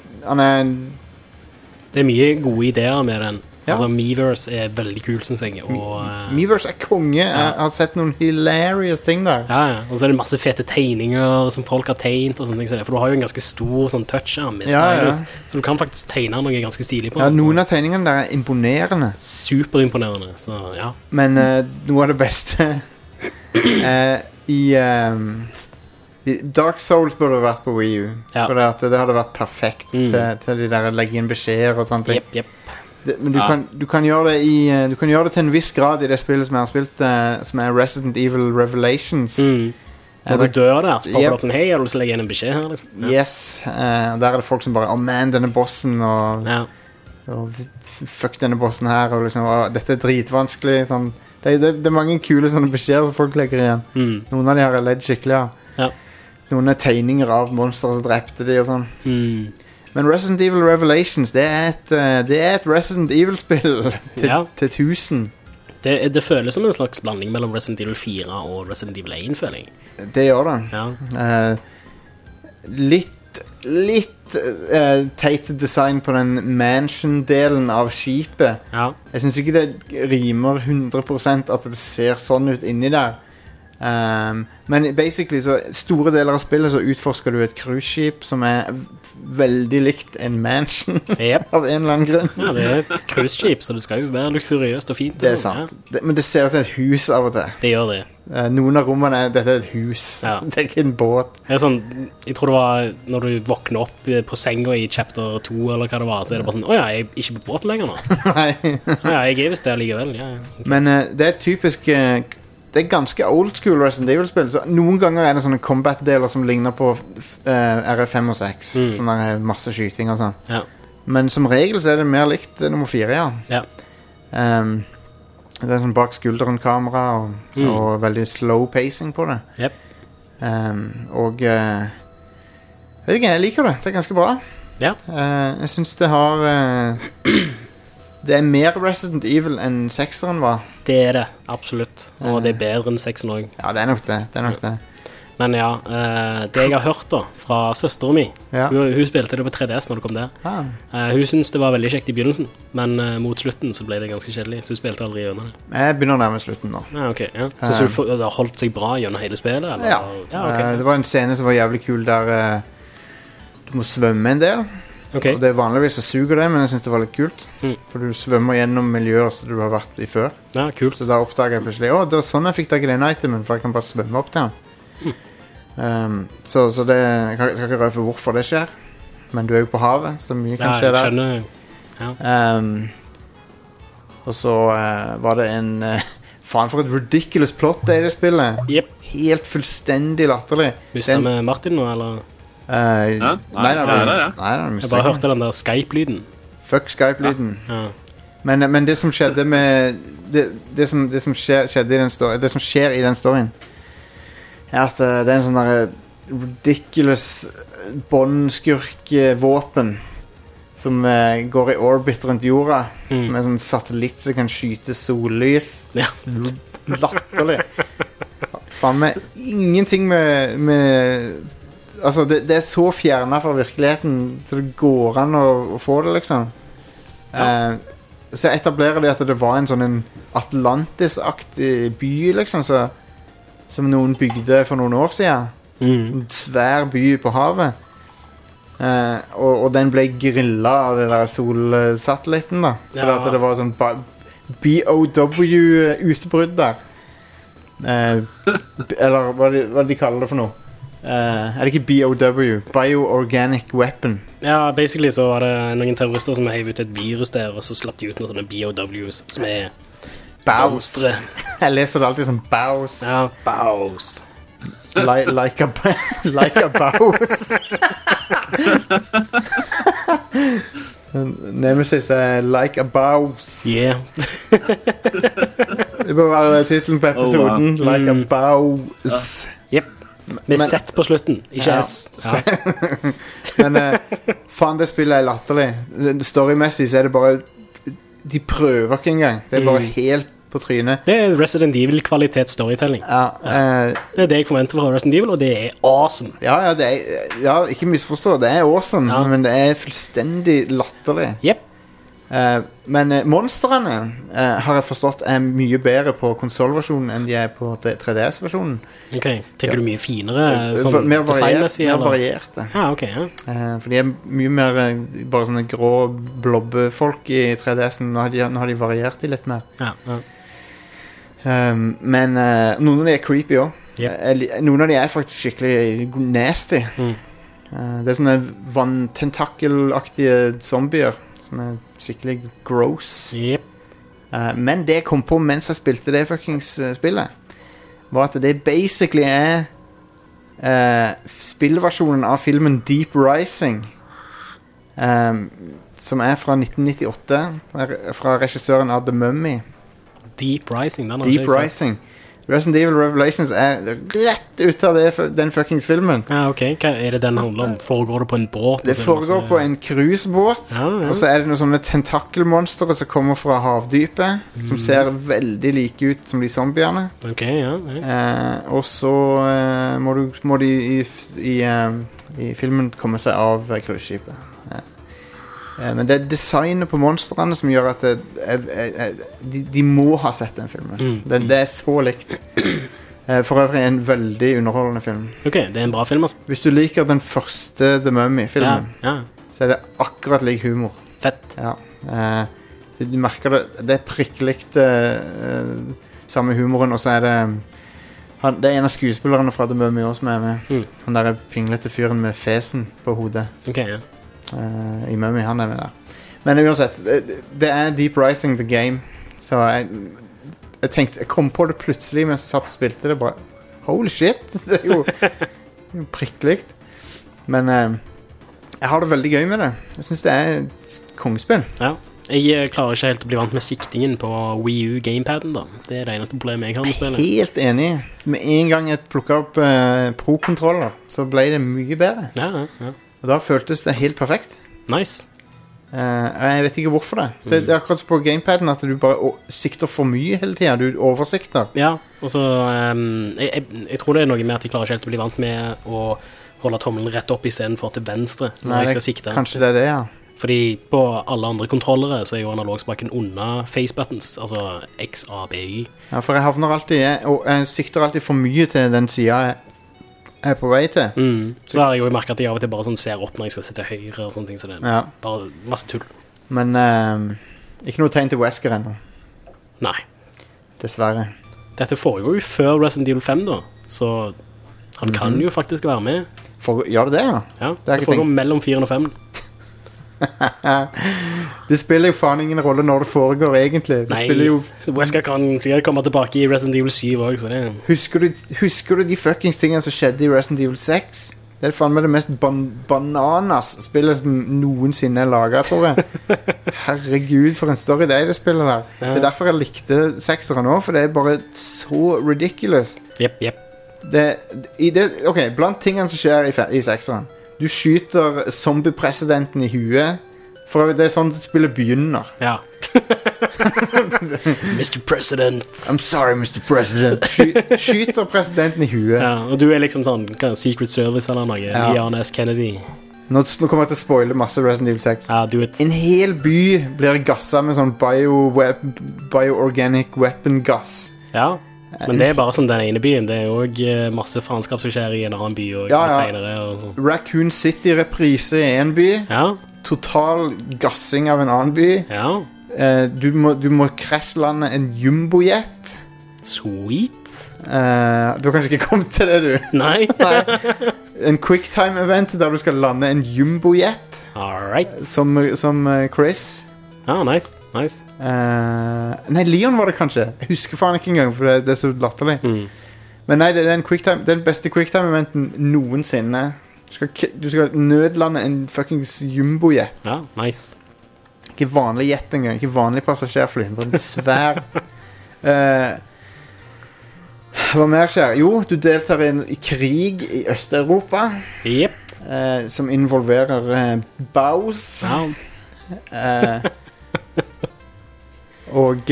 Det er mye gode ideer med den. Altså, Miiverse er veldig kul, synes jeg. Miiverse er konge. Jeg har sett noen hilarious ting der. Ja. Og så er det masse fete tegninger som folk har tegnet og sånne ting. For du har jo en ganske stor sånn touch-arm i stylus, så du kan faktisk tegne noe ganske stilig på. Ja, noen av tegningene der er imponerende. Superimponerende, så ja. Men noe av det beste i Dark Souls burde vært på Wii U. For det hadde vært perfekt til de der legge inn beskjeder og sånne ting. Jep. Men du kan gjøre det du kan gjøre det til en viss grad i det spillet som jeg har spilt, som er Resident Evil Revelations. Når du dør der, så popper det opp sånn, hei, har du lyst til å legge inn en beskjed her? Liksom? Yes, der er det folk som bare, denne bossen, og fuck denne bossen her, og liksom, dette er dritvanskelig, sånn. Det mange kule sånne beskjeder som folk legger igjen. Noen av de har jeg ledd skikkelig av. Ja. Noen er tegninger av monster som drepte de og sånn. Men Resident Evil Revelations, det er et Resident Evil-spill til 1000. Det føles som en slags blanding mellom Resident Evil 4 og Resident Evil 1, føler jeg. Det gjør det. Ja. Litt teit design på den mansion-delen av skipet. Ja. Jeg synes ikke det rimer 100% at det ser sånn ut inni der. Men basically så store deler av spillet så utforsker du et cruiseskip som er veldig likt en mansion av en eller annen grunn. Ja, det er et cruiseskip, så det skal jo være luksuriøst og fint. Det er sant. Men det ser ut som et hus av og til. Det gjør det. Noen av rommene dette er et hus. Det er ikke en båt. Det er sånn, jeg tror det var når du våkner opp på senga i chapter 2 eller hva det var, så er det bare sånn, åja, jeg er ikke på båten lenger nå. Nei. Ja, jeg er visst det likevel. Ja. Men det er typisk... Det er ganske old school Resident Evil-spill, så noen ganger er det sånne combat-deler som ligner på RF5 og 6, sånn der masse skyting og sånn. Ja. Men som regel så er det mer likt nummer 4, ja. Det er sånn bak skulderen-kamera og veldig slow pacing på det. Yep. Og jeg vet ikke, jeg liker det. Det er ganske bra. Ja. Jeg synes det har... Det er mer Resident Evil enn 6'eren var. Det er det, absolutt. Og det er bedre enn 6'eren også. Ja, det er nok det. Men ja, det jeg har hørt da, fra søsteren min, hun spilte det på 3DS når det kom der. Hun synes det var veldig kjekt i begynnelsen, men mot slutten så ble det ganske kjedelig, så hun spilte aldri gjennom det. Jeg begynner nærmere slutten nå. Ja, ok. Ja. Så du har holdt seg bra gjennom hele spillet? Eller? Ja, okay. Det var en scene som var jævlig kul der du må svømme en del. Okay. Og det er vanligvis så suger det, men jeg synes det var litt kult. For du svømmer gjennom miljøer som du har vært i før. Ja, kult. Så da oppdager jeg plutselig, det var sånn jeg fikk tak i den itemen, for jeg kan bare svømme opp til den. Så det, jeg skal ikke røpe hvorfor det skjer, men du er jo på havet, så mye kan skje der. Skjønner. Og så var det en... faen for et ridiculous plot det i det spillet. Yep. Helt fullstendig latterlig. Mistet med Martin nå, eller... Nei, jeg bare hørte den der Skype-lyden. Fuck Skype-lyden. Men det som skjedde med det som skjedde i den storyen, det som skjer i den storyen er at det er en sånn der ridiculous båndskurk-våpen som går i orbit rundt jorda, som er en sånn satellitt som kan skyte sollys. Latterlig. Faen meg ingenting med altså det er så fjernet fra virkeligheten så det går an å få det liksom. Så etablerer de at det var en sånn en Atlantis-aktig by liksom, som noen bygde for noen år siden. En svær by på havet. Og den ble grillet av det der solsatellitten da, for at det var sånn BOW-utbrudd der. Eller hva de kaller det for noe. Er det ikke BOW? Bioorganic Weapon. Ja, basically så var det noen terrorister som heiv ut et virus der, og så slapp de ut noen sånne BOWs, som er Bows. Jeg leser det alltid som Bows. Ja, Bows. Like a Bows. Nemesis er Like a Bows. Yeah. Det bør være titlen på episoden. Like a Bows. Yep. Med Z på slutten, ikke S. Men faen, det spillet er latterlig. Storymessig så er det bare de prøver ikke engang. Det er bare helt på trynet. Det er Resident Evil-kvalitet storytelling. Det er det jeg forventer fra Resident Evil, og det er awesome. Ja, ikke misforstå. Det er awesome, men det er fullstendig latterlig. Yep. Men monsterene har jeg forstått er mye bedre på konsolversjonen enn de er på 3DS-versjonen. Ok, tenker du mye finere sånn mer varierte. For de er mye mer bare sånne grå blobbefolk i 3DS-en. Nå har de variert de litt mer. Men noen av de er creepy også. Noen av de er faktisk skikkelig nasty. Det er sånne vanntentakelaktige zombier som er skikkelig gross. Men det jeg kom på mens jeg spilte det fuckings spillet, var at det basically er spillversjonen av filmen Deep Rising, som er fra 1998, fra regissøren av The Mummy. Deep Rising. Deep Rising. Resident Evil Revelations rett ut av den fuckings filmen. Ja, ok. Hva det den handler om? Foregår det på en båt? Det foregår på en cruisebåt, og så det noen sånne tentakelmonstre som kommer fra havdypet, som ser veldig like ut som de zombiene. Ok, ja. Og så må de i filmen komme seg av cruiseskipet. Men det designet på monstrene som gjør at de må ha sett den filmen. Det så likt. For øvrig en veldig underholdende film. Ok, det en bra film altså. Hvis du liker den første The Mummy-filmen, så det akkurat lik humor. Fett. Ja. Du merker det prikkelikt samme humoren, og så det en av skuespillerne fra The Mummy også som med. Han der pinglete fyren med fesen på hodet. Ok, ja. I Mummy, han med der. Men uansett, det Deep Rising the game. Så jeg tenkte, jeg kom på det plutselig mens jeg satt og spilte det, bare holy shit, det jo prikkelikt. Men jeg har det veldig gøy med det. Jeg synes det et kongespill. Ja, jeg klarer ikke helt å bli vant med siktingen på Wii U gamepaden da. Det det eneste problemet jeg har med spillet. Helt enig. Med en gang jeg plukket opp Pro-kontroller, så ble det mye bedre. Ja. Og da føltes det helt perfekt. Nice. Jeg vet ikke hvorfor det. Det akkurat på gamepaden at du bare sikter for mye hele tiden. Du oversikter. Ja, og så jeg tror det noe med at jeg klarer ikke helt å bli vant med å holde tommelen rett opp i stedet for til venstre når jeg skal sikte. Kanskje det det, ja. Fordi på alle andre kontrollere så jo analogspaken under face buttons, altså X, A, B, Y. Ja, for jeg havner alltid, og jeg sikter alltid for mye til den siden jeg på vei til. Så har jeg jo merket at jeg av og til bare sånn ser opp når jeg skal sitte høyre og sånne ting, så det bare masse tull. Men ikke noe tegn til Wesker ennå. Nei. Dessverre. Dette foregår jo før Resident Evil 5 da, så han kan jo faktisk være med. Gjør det det, ja? Ja, det foregår mellom 4 og 5. Det spiller jo faen ingen rolle når det foregår egentlig. Wesker kan sikkert komme tilbake i Resident Evil 7 også, så det... Husker du de fuckings tingene som skjedde i Resident Evil 6? Det faen med det mest bananas spillet som noensinne laget, tror jeg. Herregud, for en story det spillet der. Det derfor jeg likte 6'eren nå, for det bare så ridiculous. Jep. Ok, blant tingene som skjer i 6'eren, du skyter zombie-presidenten i huet. For det sånn spillet begynner. Ja. Mr. President. I'm sorry, Mr. President. Skyter presidenten i huet. Ja, og du liksom sånn Secret Service eller noe. Leon S. Kennedy. Nå kommer jeg til å spoile masse Resident Evil 6. Ja, do it. En hel by blir gasset med sånn bioorganic weapon gass. Ja. Men det bare sånn den ene byen. Det jo også masse faenskap som skjer i en annen by og senere og sånn. Raccoon City reprise i en by. Ja. Total gassing av en annen by. Ja. Du må krasjlande en jumbojet. Sweet. Du har kanskje ikke kommet til det, du? Nei. En quicktime-event der du skal lande en jumbojet. Alright. Som Chris. Nice. Nei, Leon var det kanskje. Jeg husker faen ikke engang, for det så latterlig. Men nei, det den beste quicktime-eventen noensinne. Du skal nødlande en fuckings jumbojet. Ja, nice. Ikke vanlig jet engang. Ikke vanlig passasjerfly. Bare en svær. Hva mer skjer? Jo, du deltar i krig i Øst-Europa. Yep. Som involverer Baus. Og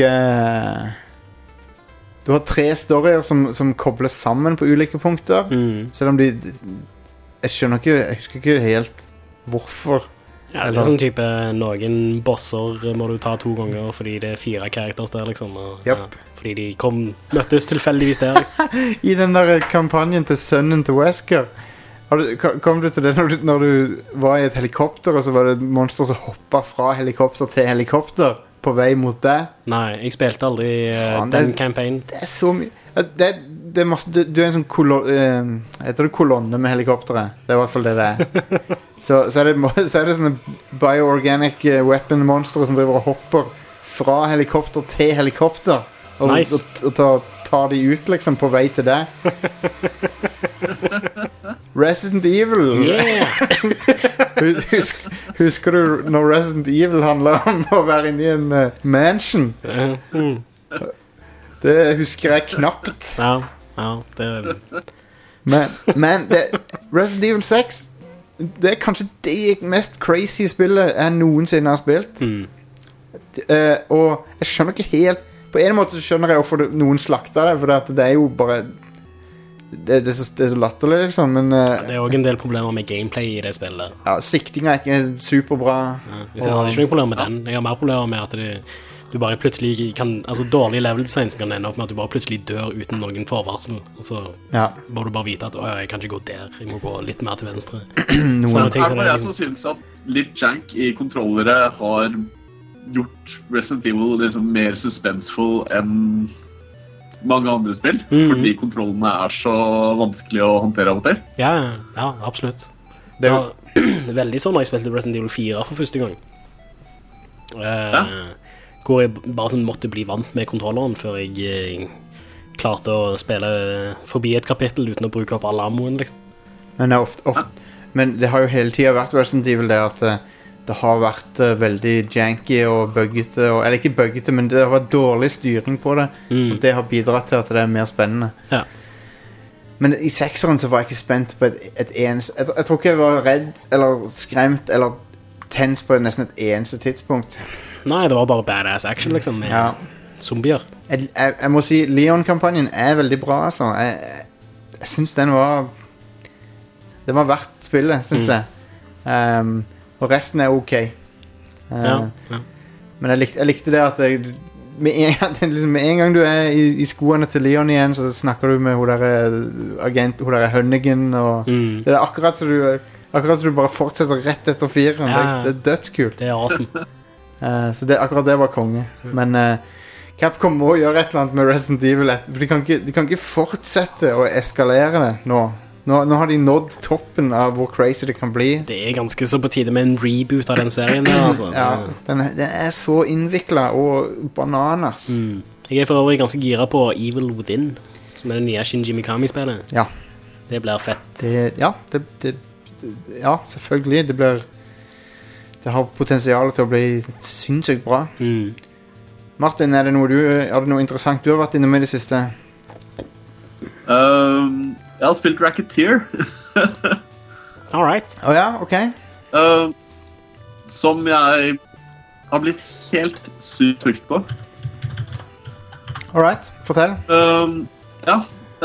du har 3 storyer som kobler sammen på ulike punkter. Selv om jeg husker ikke helt hvorfor. Ja, det sånn type noen bosser må du ta 2 ganger fordi det 4 characters der liksom fordi de møttes tilfeldigvis der. I den der kampanjen til sønnen til Wesker kom du til det når du var i et helikopter, og så var det monster som hoppet fra helikopter til helikopter på vei mot deg? Nei, jeg spilte aldri den campaign. Det så mye. Du en sånn heter det kolonne med helikopteret? Det i hvert fall det er. Så er det sånne bioorganic weapon monstre som driver og hopper fra helikopter til helikopter. Nice. Og tar de ut liksom på vei til deg. Resident Evil. Husker du når Resident Evil handler om å være inne i en mansion? Det husker jeg knapt. Ja, det... Men Resident Evil 6, det kanskje det mest crazy spillet jeg noensinne har spilt. Og jeg skjønner ikke helt... På en måte skjønner jeg hvorfor noen slakter det, for det jo bare... Det er så latterlig, liksom, men... det også en del problemer med gameplay i det spillet. Ja, siktingen ikke superbra. Jeg har ikke noen problemer med den. Jeg har mer problemer med at du bare plutselig kan... Altså, dårlig level design som kan ende opp med at du bare plutselig dør uten noen forvarsel. Og så må du bare vite at jeg kan ikke gå der, jeg må gå litt mer til venstre. Jeg som synes at litt jank i kontrollere har gjort Resident Evil liksom mer suspenseful enn mange andre spill, fordi kontrollene så vanskelig å håndtere av og til. Ja, absolutt. Det var veldig sånn når jeg spilte Resident Evil 4 for første gang. Hvor jeg bare sånn måtte bli vant med kontrolleren før jeg klarte å spille forbi et kapittel uten å bruke opp all ammoen, liksom. Men det har jo hele tiden vært Resident Evil det at det har vært veldig janky og buggete, eller ikke buggete, men det har vært dårlig styring på det, og det har bidratt til at det mer spennende. Ja. Men i 6'eren så var jeg ikke spent på et eneste... Jeg tror ikke jeg var redd, eller skremt, eller tens på nesten et eneste tidspunkt. Nei, det var bare badass action, liksom, med zombier. Jeg må si, Leon-kampanjen veldig bra, altså. Jeg synes den var verdt spillet, synes jeg. Og resten ok. Men jeg likte det at med en gang du i skoene til Leon igjen, så snakker du med hun der Hunnigan, og det akkurat så du bare fortsetter rett etter 4'eren. Det dødskult. Det awesome. Så akkurat det var konge. Men Capcom må gjøre et eller annet med Resident Evil, for de kan ikke fortsette å eskalere det nå. Nå har de nådd toppen av hvor crazy det kan bli. Det ganske så på tide med en reboot av den serien der, altså. Den så innviklet og bananers. Jeg for øvrig ganske gira på Evil Within, som det nye Shinji Mikami-spillet. Ja. Det blir fett. Ja, selvfølgelig. Det har potensial til å bli sinnssykt bra. Martin, er det noe interessant du har vært inne med i det siste? Jeg har spilt Racketeer. Alright. Ja, ok. Som jeg har blitt helt sykt hooked på. Alright, fortell. Det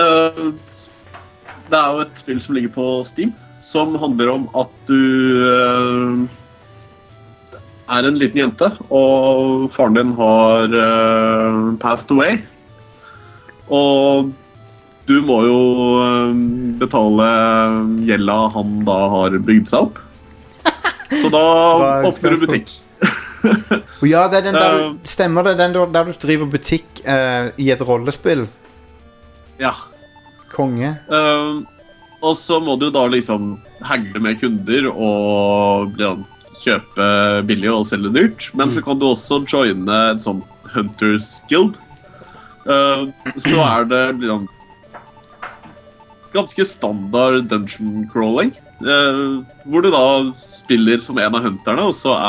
jo et spill som ligger på Steam, som handler om at du en liten jente, og faren din har passed away. Og du må jo betale gjelda han da har bygd seg opp. Så da åpner du butikk. Ja, det den der, stemmer det, den der du driver butikk i et rollespill. Ja. Konge. Og så må du da liksom hagle med kunder og kjøpe billig og selge dyrt. Men så kan du også joine et sånn Hunters Guild. Så det liksom ganske standard dungeon crawling, hvor du da spiller som en av hunterne, og så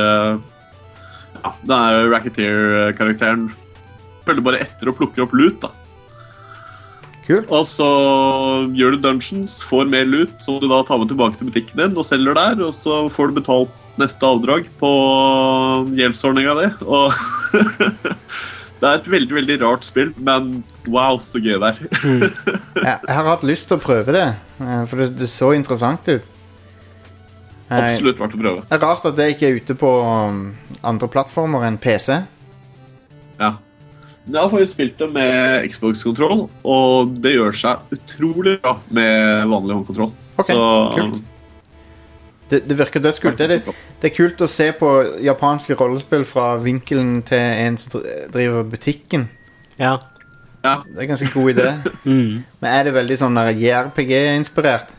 det Racketeer-karakteren følger bare etter og plukker opp loot da. Kult. Og så gjør du dungeons, får mer loot, som du da tar med tilbake til butikken din og selger der, og så får du betalt neste avdrag på gjeldsordningen av det, og det et veldig, veldig rart spill, men wow, så gøy det Jeg har hatt lyst til å prøve det, for det så interessant ut. Absolutt verdt å prøve. Det rart at det ikke ute på andre plattformer enn PC. Ja. Jeg har faktisk spilt det med Xbox-kontroll, og det gjør seg utrolig bra med vanlig håndkontroll. Ok, kult. Det virker dødskult. Det kult å se på japanske rollespill fra vinkelen til en som driver butikken. Ja. Det ganske god idé. Men det veldig sånn JRPG-inspirert?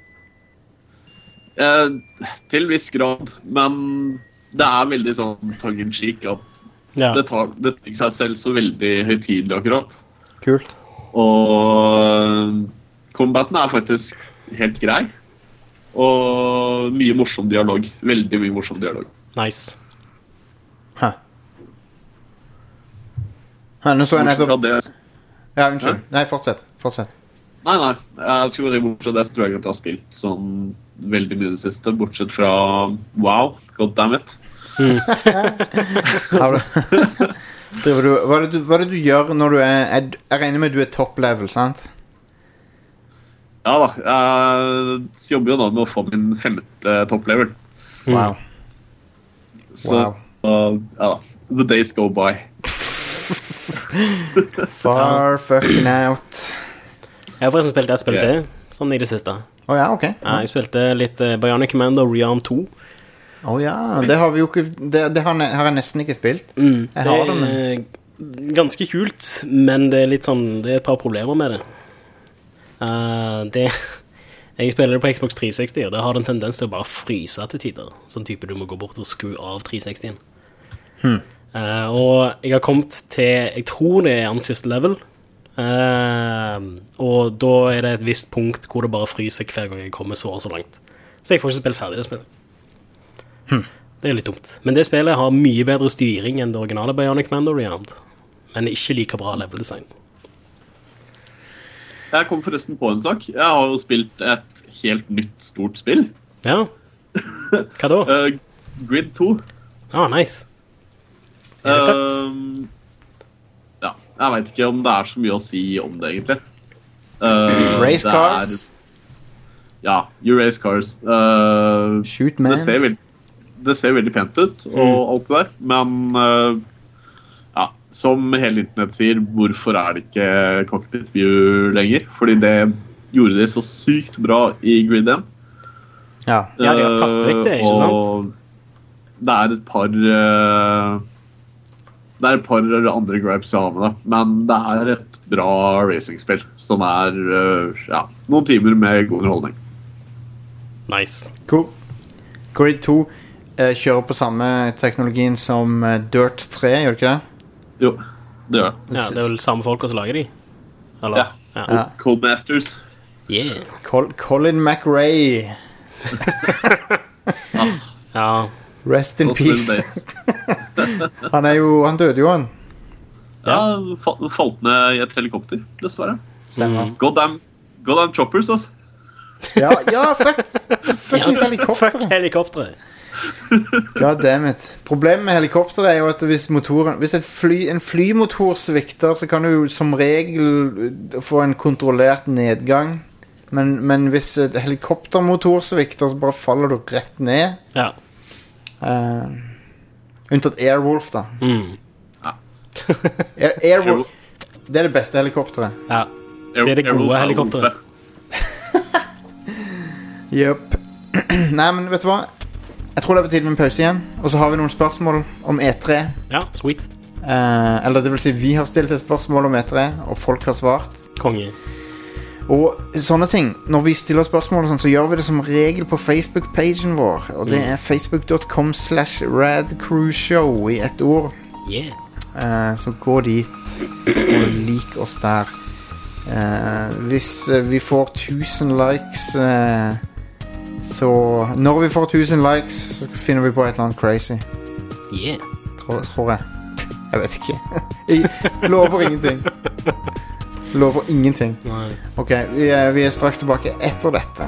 Til viss grad, men det veldig sånn tongue-in-cheek at det tar seg selv så veldig høytidelig akkurat. Kult. Og combaten faktisk helt grei. Og mye morsom dialog. Veldig mye morsom dialog. Nice. Nå så jeg Bortsett fra nettopp... det... Ja, unnskyld. Nei, fortsett. Nei, jeg skulle si bortsett fra det, så tror jeg ikke at jeg har spilt sånn veldig mye det siste, bortsett fra WoW, goddammit. Har du... Hva er det du gjør når du er... Jeg regner med du er top level, sant? Ja da, jeg jobber jo nå med å få min 5. topplevel. Wow. Så, ja da, the days go by. Far fucking out. Jeg har forresten spilt et spill til, sånn i det siste. Ja, ok. Ja, jeg spilte litt Bionic Commando Realm 2. Ja, det har vi jo ikke... Det har jeg nesten ikke spilt. Jeg har det, men... Ganske kult, men det er litt sånn... Det er et par problemer med det. Jeg spiller det på Xbox 360, og det har en tendens til å bare fryse til tider. Sånn type du må gå bort og skru av 360-en. Og jeg har kommet til... Jeg tror det er siste level. Og da er det et visst punkt hvor det bare fryser hver gang jeg kommer så langt. Så jeg får ikke spille ferdig det spillet. Det er litt dumt. Men det spillet har mye bedre styring enn det originale Bionic Commando Realm, men ikke like bra level design. Jeg kom forresten på en sak. Jeg har jo spilt et helt nytt stort spill. Ja. Hva da? Grid 2. Nice. Er det tøtt? Ja, jeg vet ikke om det er så mye å si om det egentlig. Race cars? Ja, you race cars. Shoot mans? Det ser veldig pent ut, og alt det der. Men som hele internett sier, hvorfor er det ikke cockpit view lenger? Fordi det gjorde det så sykt bra i Grid 1. Ja, de har tatt vekk det, ikke sant? Og det er et par andre gripes jeg har med det, men det er et bra racingspill som er noen timer med god underholdning. Nice. Cool. Grid 2 kjører på samme teknologien som Dirt 3, gjør det ikke det? Jo, det gjør det. Ja, det er vel samme folk som lager de? Eller? Ja. Codemasters. Yeah. Colin McRae. Ja. Rest in peace. Han døde jo, han. Ja, falt ned i et helikopter, dessverre. Stemmer. Goddamn choppers, altså. Ja, fuckings helikopter. Fuck helikopteret. God damn it. Problemet med helikopter er jo at hvis en flymotor svikter, så kan du jo som regel få en kontrollert nedgang. Men hvis et helikoptermotor svikter, så bare faller du rett ned. Ja. Unntatt Airwolf, da. Airwolf, det er det beste helikopteret. Ja. Det er det gode helikopteret. Jøp. Nei, men vet du hva? Jeg tror det er på tide med en pause igjen. Og så har vi noen spørsmål om E3. Ja, sweet. Eller det vil si, vi har stilt et spørsmål om E3, og folk har svart. Konge. Og sånne ting, når vi stiller spørsmål og sånn, så gjør vi det som regel på Facebook-pagen vår. Og det er facebook.com/radcrewshow i ett ord. Yeah. Så gå dit og lik oss der. Hvis vi får 1000 likes, så når vi får 1000 likes, så finner vi på et eller annet crazy. Yeah. Tror jeg. Jeg vet ikke. Jeg lover ingenting. Lover ingenting. Nei. Ok, vi er straks tilbake etter dette.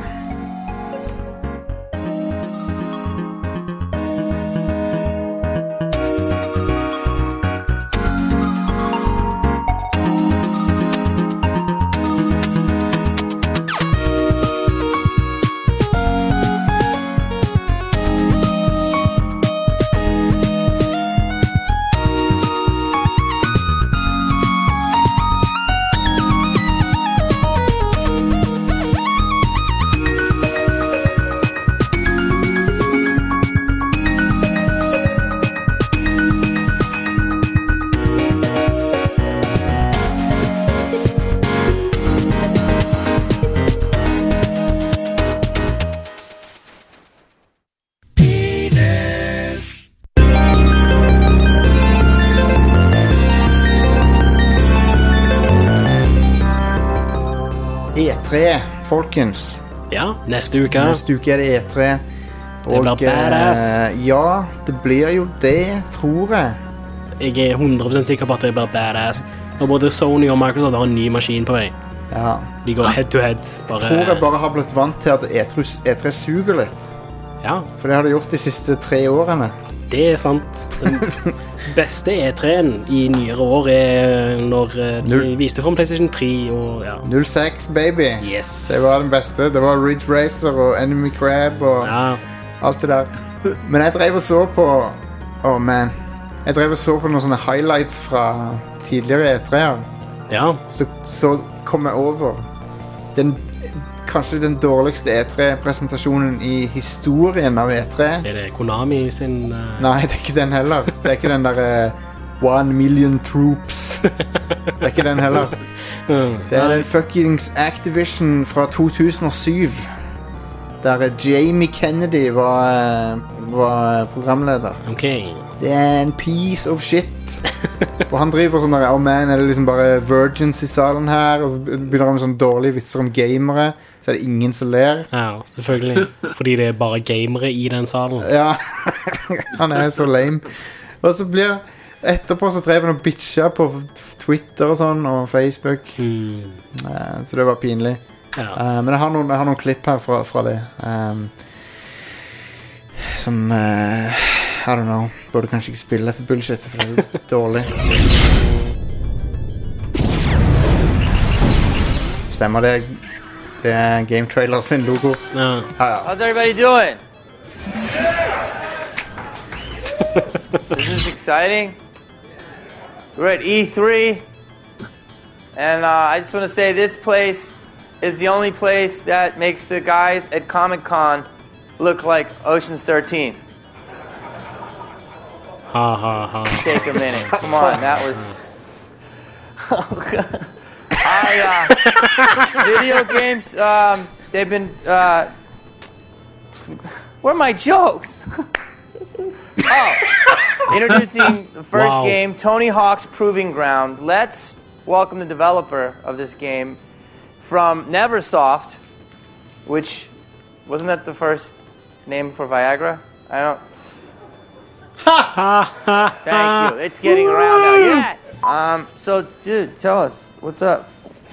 E3, folkens. Ja, neste uke. Neste uke er det E3. Det blir badass. Ja, det blir jo det, tror jeg. jeg er 100% sikker på at det blir badass. Og både Sony og Microsoft har en ny maskin på vei. Ja. De går head to head. Jeg tror jeg bare har blitt vant til at E3 suger litt. Ja. For det har det gjort de siste 3 årene. Det er sant. Den beste E3-en i nyere år er når de viste frem PlayStation 3 og ja. 06, baby. Yes. Det var den beste. Det var Ridge Racer og Enemy Crab og alt det der. Men jeg drev og så på Jeg drev og så på noen sånne highlights fra tidligere E3-er. Ja. Så kom jeg over kanskje den dårligste E3-presentasjonen i historien av E3. Er det Konami sin Nei, det er ikke den heller. Det er ikke den der 1 million troops. Det er ikke den heller. Det er den fuckings Activision fra 2007. Der Jamie Kennedy var programleder. Ok. Det er en piece of shit. For han driver sånn der, er det liksom bare virgins i salen her, og så begynner han med sånne dårlige vitser om gamere, så er det ingen som ler. Ja, selvfølgelig. Fordi det er bare gamere i den salen. Ja, han er så lame. Og så etterpå så drev han og bitcha på Twitter og sånn, og Facebook. Så det var pinlig. Ja. Men jeg har noen klipp her fra det. Som I don't know. Burde kanskje ikke spille dette bullshit, for det er dårlig. Stemmer det. Det er Game Trailer sin logo. Ja. How's everybody doing? This is exciting. We're at E3. And I just want to say this place is the only place that makes the guys at Comic-Con look like Ocean's 13. Ha ha ha. Take a minute. Come on, that was... Oh, God. Video games, they've been... Where are my jokes? Introducing the first game, Tony Hawk's Proving Ground. Let's welcome the developer of this game from Neversoft, which... Wasn't that the first name for Viagra? I don't... Thank you. It's getting around now. Yes. So, dude, tell us what's up.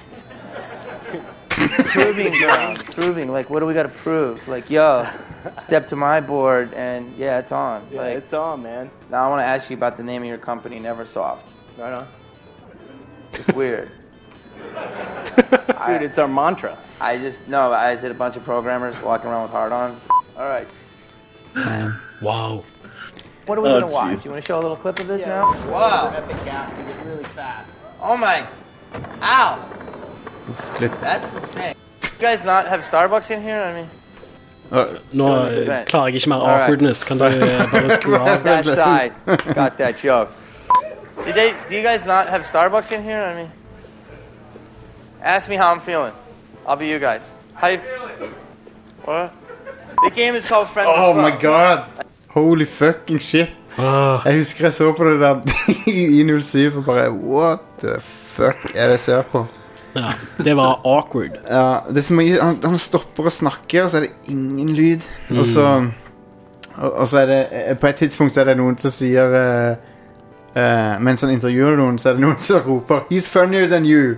Proving ground. Proving. Like, what do we got to prove? Like, yo, step to my board, and yeah, it's on. Yeah, like, it's on, man. Now I want to ask you about the name of your company, Neversoft. Right on. It's weird. Dude, it's our mantra. I said a bunch of programmers walking around with hard-ons. All right. Wow. What are we going to watch? You want to show a little clip of this now? Wow. Epic gap. It was really fast. Oh, my. Ow. That's insane. You guys not have Starbucks in here? I mean... Nå klarer jeg ikke mer awkwardness. Kan du bare skru av? That side got that joke. Do you guys not have Starbucks in here? I mean... Ask me how I'm feeling. I'll be you guys. How you feeling? What? The game is called Friends Oh of Fun. my god. Holy fucking shit. Jeg husker jeg så på det der i 07 og bare what the fuck er det jeg ser på? Ja, det var awkward. Ja, det er som han stopper å snakke, og så er det ingen lyd. Og så er det på et tidspunkt så er det noen som sier mens han intervjuer noen, så er det noen som roper He's funnier than you.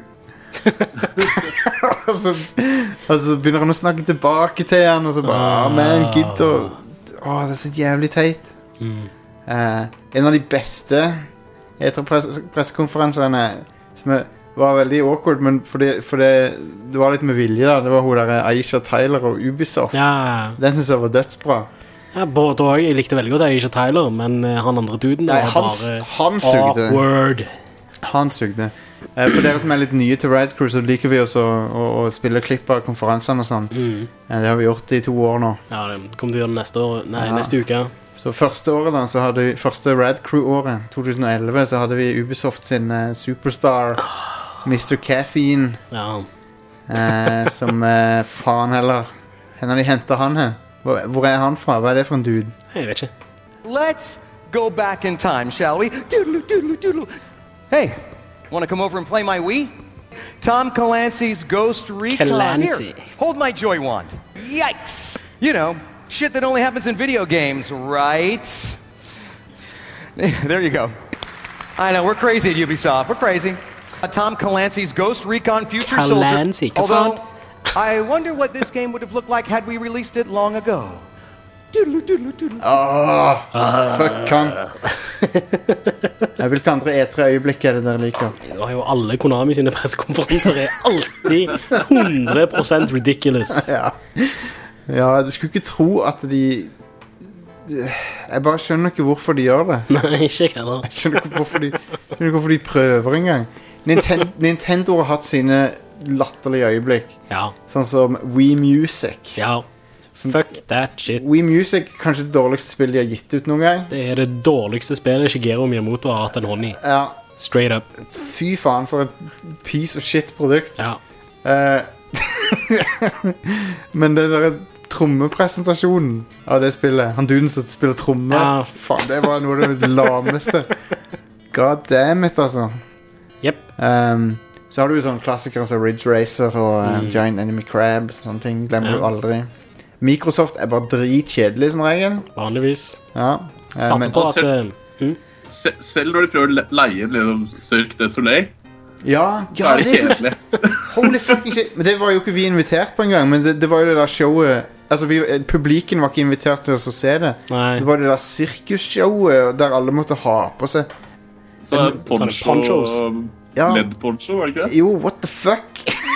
og så begynner han å snakke tilbake til han, og så bare man, gidd og det er så jævlig teit. En av de beste pressekonferansene som var veldig awkward, men for det var litt med vilje da. Det var hun der Aisha Tyler og Ubisoft. Den synes jeg var dødsbra. Ja, både også. Jeg likte veldig godt Aisha Tyler, men han andre duden var bare awkward. Han sugde. For dere som er litt nye til Rad Crew, så liker vi også å spille klipp av konferansene og sånn. Det har vi gjort i 2 år nå. Ja, det kommer til å gjøre det neste uke. Så første året da, så hadde vi første Rad Crew-året, 2011, så hadde vi Ubisoft sin Superstar, Mr. Caffeine. Som faen heller. Hvor har de hentet han her? Hvor er han fra? Hva er det for en dude? Jeg vet ikke. Let's go back in time, shall we? Doodaloo, doodaloo, doodaloo. Hey, want to come over and play my Wii? Tom Clancy's Ghost Recon. Here, hold my Joy Wand. Yikes! You know, shit that only happens in video games, right? There you go. I know, we're crazy at Ubisoft. We're crazy. Tom Clancy's Ghost Recon Future Soldier. Although, I wonder what this game would have looked like had we released it long ago. Fuck han. Hvilke andre E3-øyeblikk det der liker? Det var jo alle Konami sine pressekonferanser alltid 100% ridiculous. Ja, du skulle ikke tro at de... Jeg bare skjønner ikke hvorfor de gjør det. Nei, ikke heller. Jeg skjønner ikke hvorfor de prøver engang. Nintendo har hatt sine latterlige øyeblikk. Ja. Sånn som Wii Music. Ja. Fuck that shit. Wii Music kanskje det dårligste spillet de har gitt ut noen gang. Det det dårligste spillet Shigeru Miyamoto har hatt en hånd i. Ja. Straight up. Fy faen for et piece of shit produkt. Ja. Men det der trommepresentasjonen av det spillet, han duden som spiller tromme, faen, det var noe av det lameste. God damn it, altså. Yep. Så har du jo sånne klassikere som Ridge Racer og Giant Enemy Crab, sånne ting glemmer du aldri. Microsoft bare dritkjedelig som regel. Vanligvis. Ja. Satser på at... Selv når de prøver å leie en Cirque du Soleil, ja, det kjedelig. Holy fucking shit. Men det var jo ikke vi invitert på en gang, men det var jo det der showet. Altså, publikken var ikke invitert til oss å se det. Nei. Det var det der sirkusshowet der alle måtte ha på seg. Så ponchos. LED-poncho, var det ikke det? Jo, what the fuck?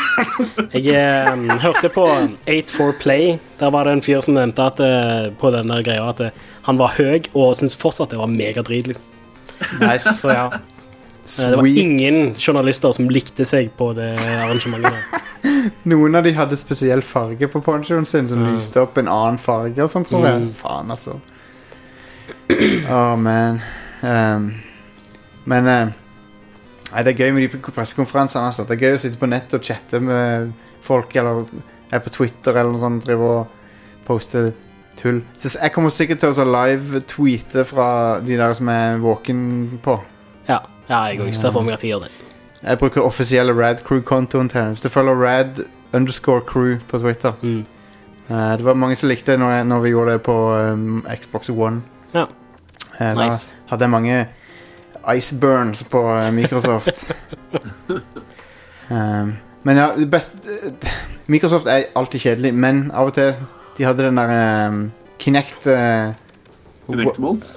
Jeg hørte på 8-4 Play. Der var det en fyr som nevnte at på den der greia at han var høy og syntes fortsatt det var megadrit liksom. Nice. Så ja. Det var ingen journalister som likte seg på det arrangementet. Noen av de hadde spesiell farge på ponchoen sin som lyste opp en annen farge og sånt, tror jeg. Faen, altså. Man. Men nei, det gøy med de pressekonferansene, altså. Det gøy å sitte på nett og chatte med folk, eller på Twitter eller noe sånt, drive og poste tull. Så jeg kommer sikkert til å live-tweete fra de der som våken på. Ja, jeg går ikke så for meg at jeg gjør det. Jeg bruker offisielle Rad Crew-kontoen til. Hvis du følger Rad_Crew på Twitter. Det var mange som likte det når vi gjorde det på Xbox One. Ja, nice. Da hadde jeg mange Iceburns på Microsoft. Men ja, Microsoft alltid kjedelig, men av og til de hadde den der Kinect Kinect-mods?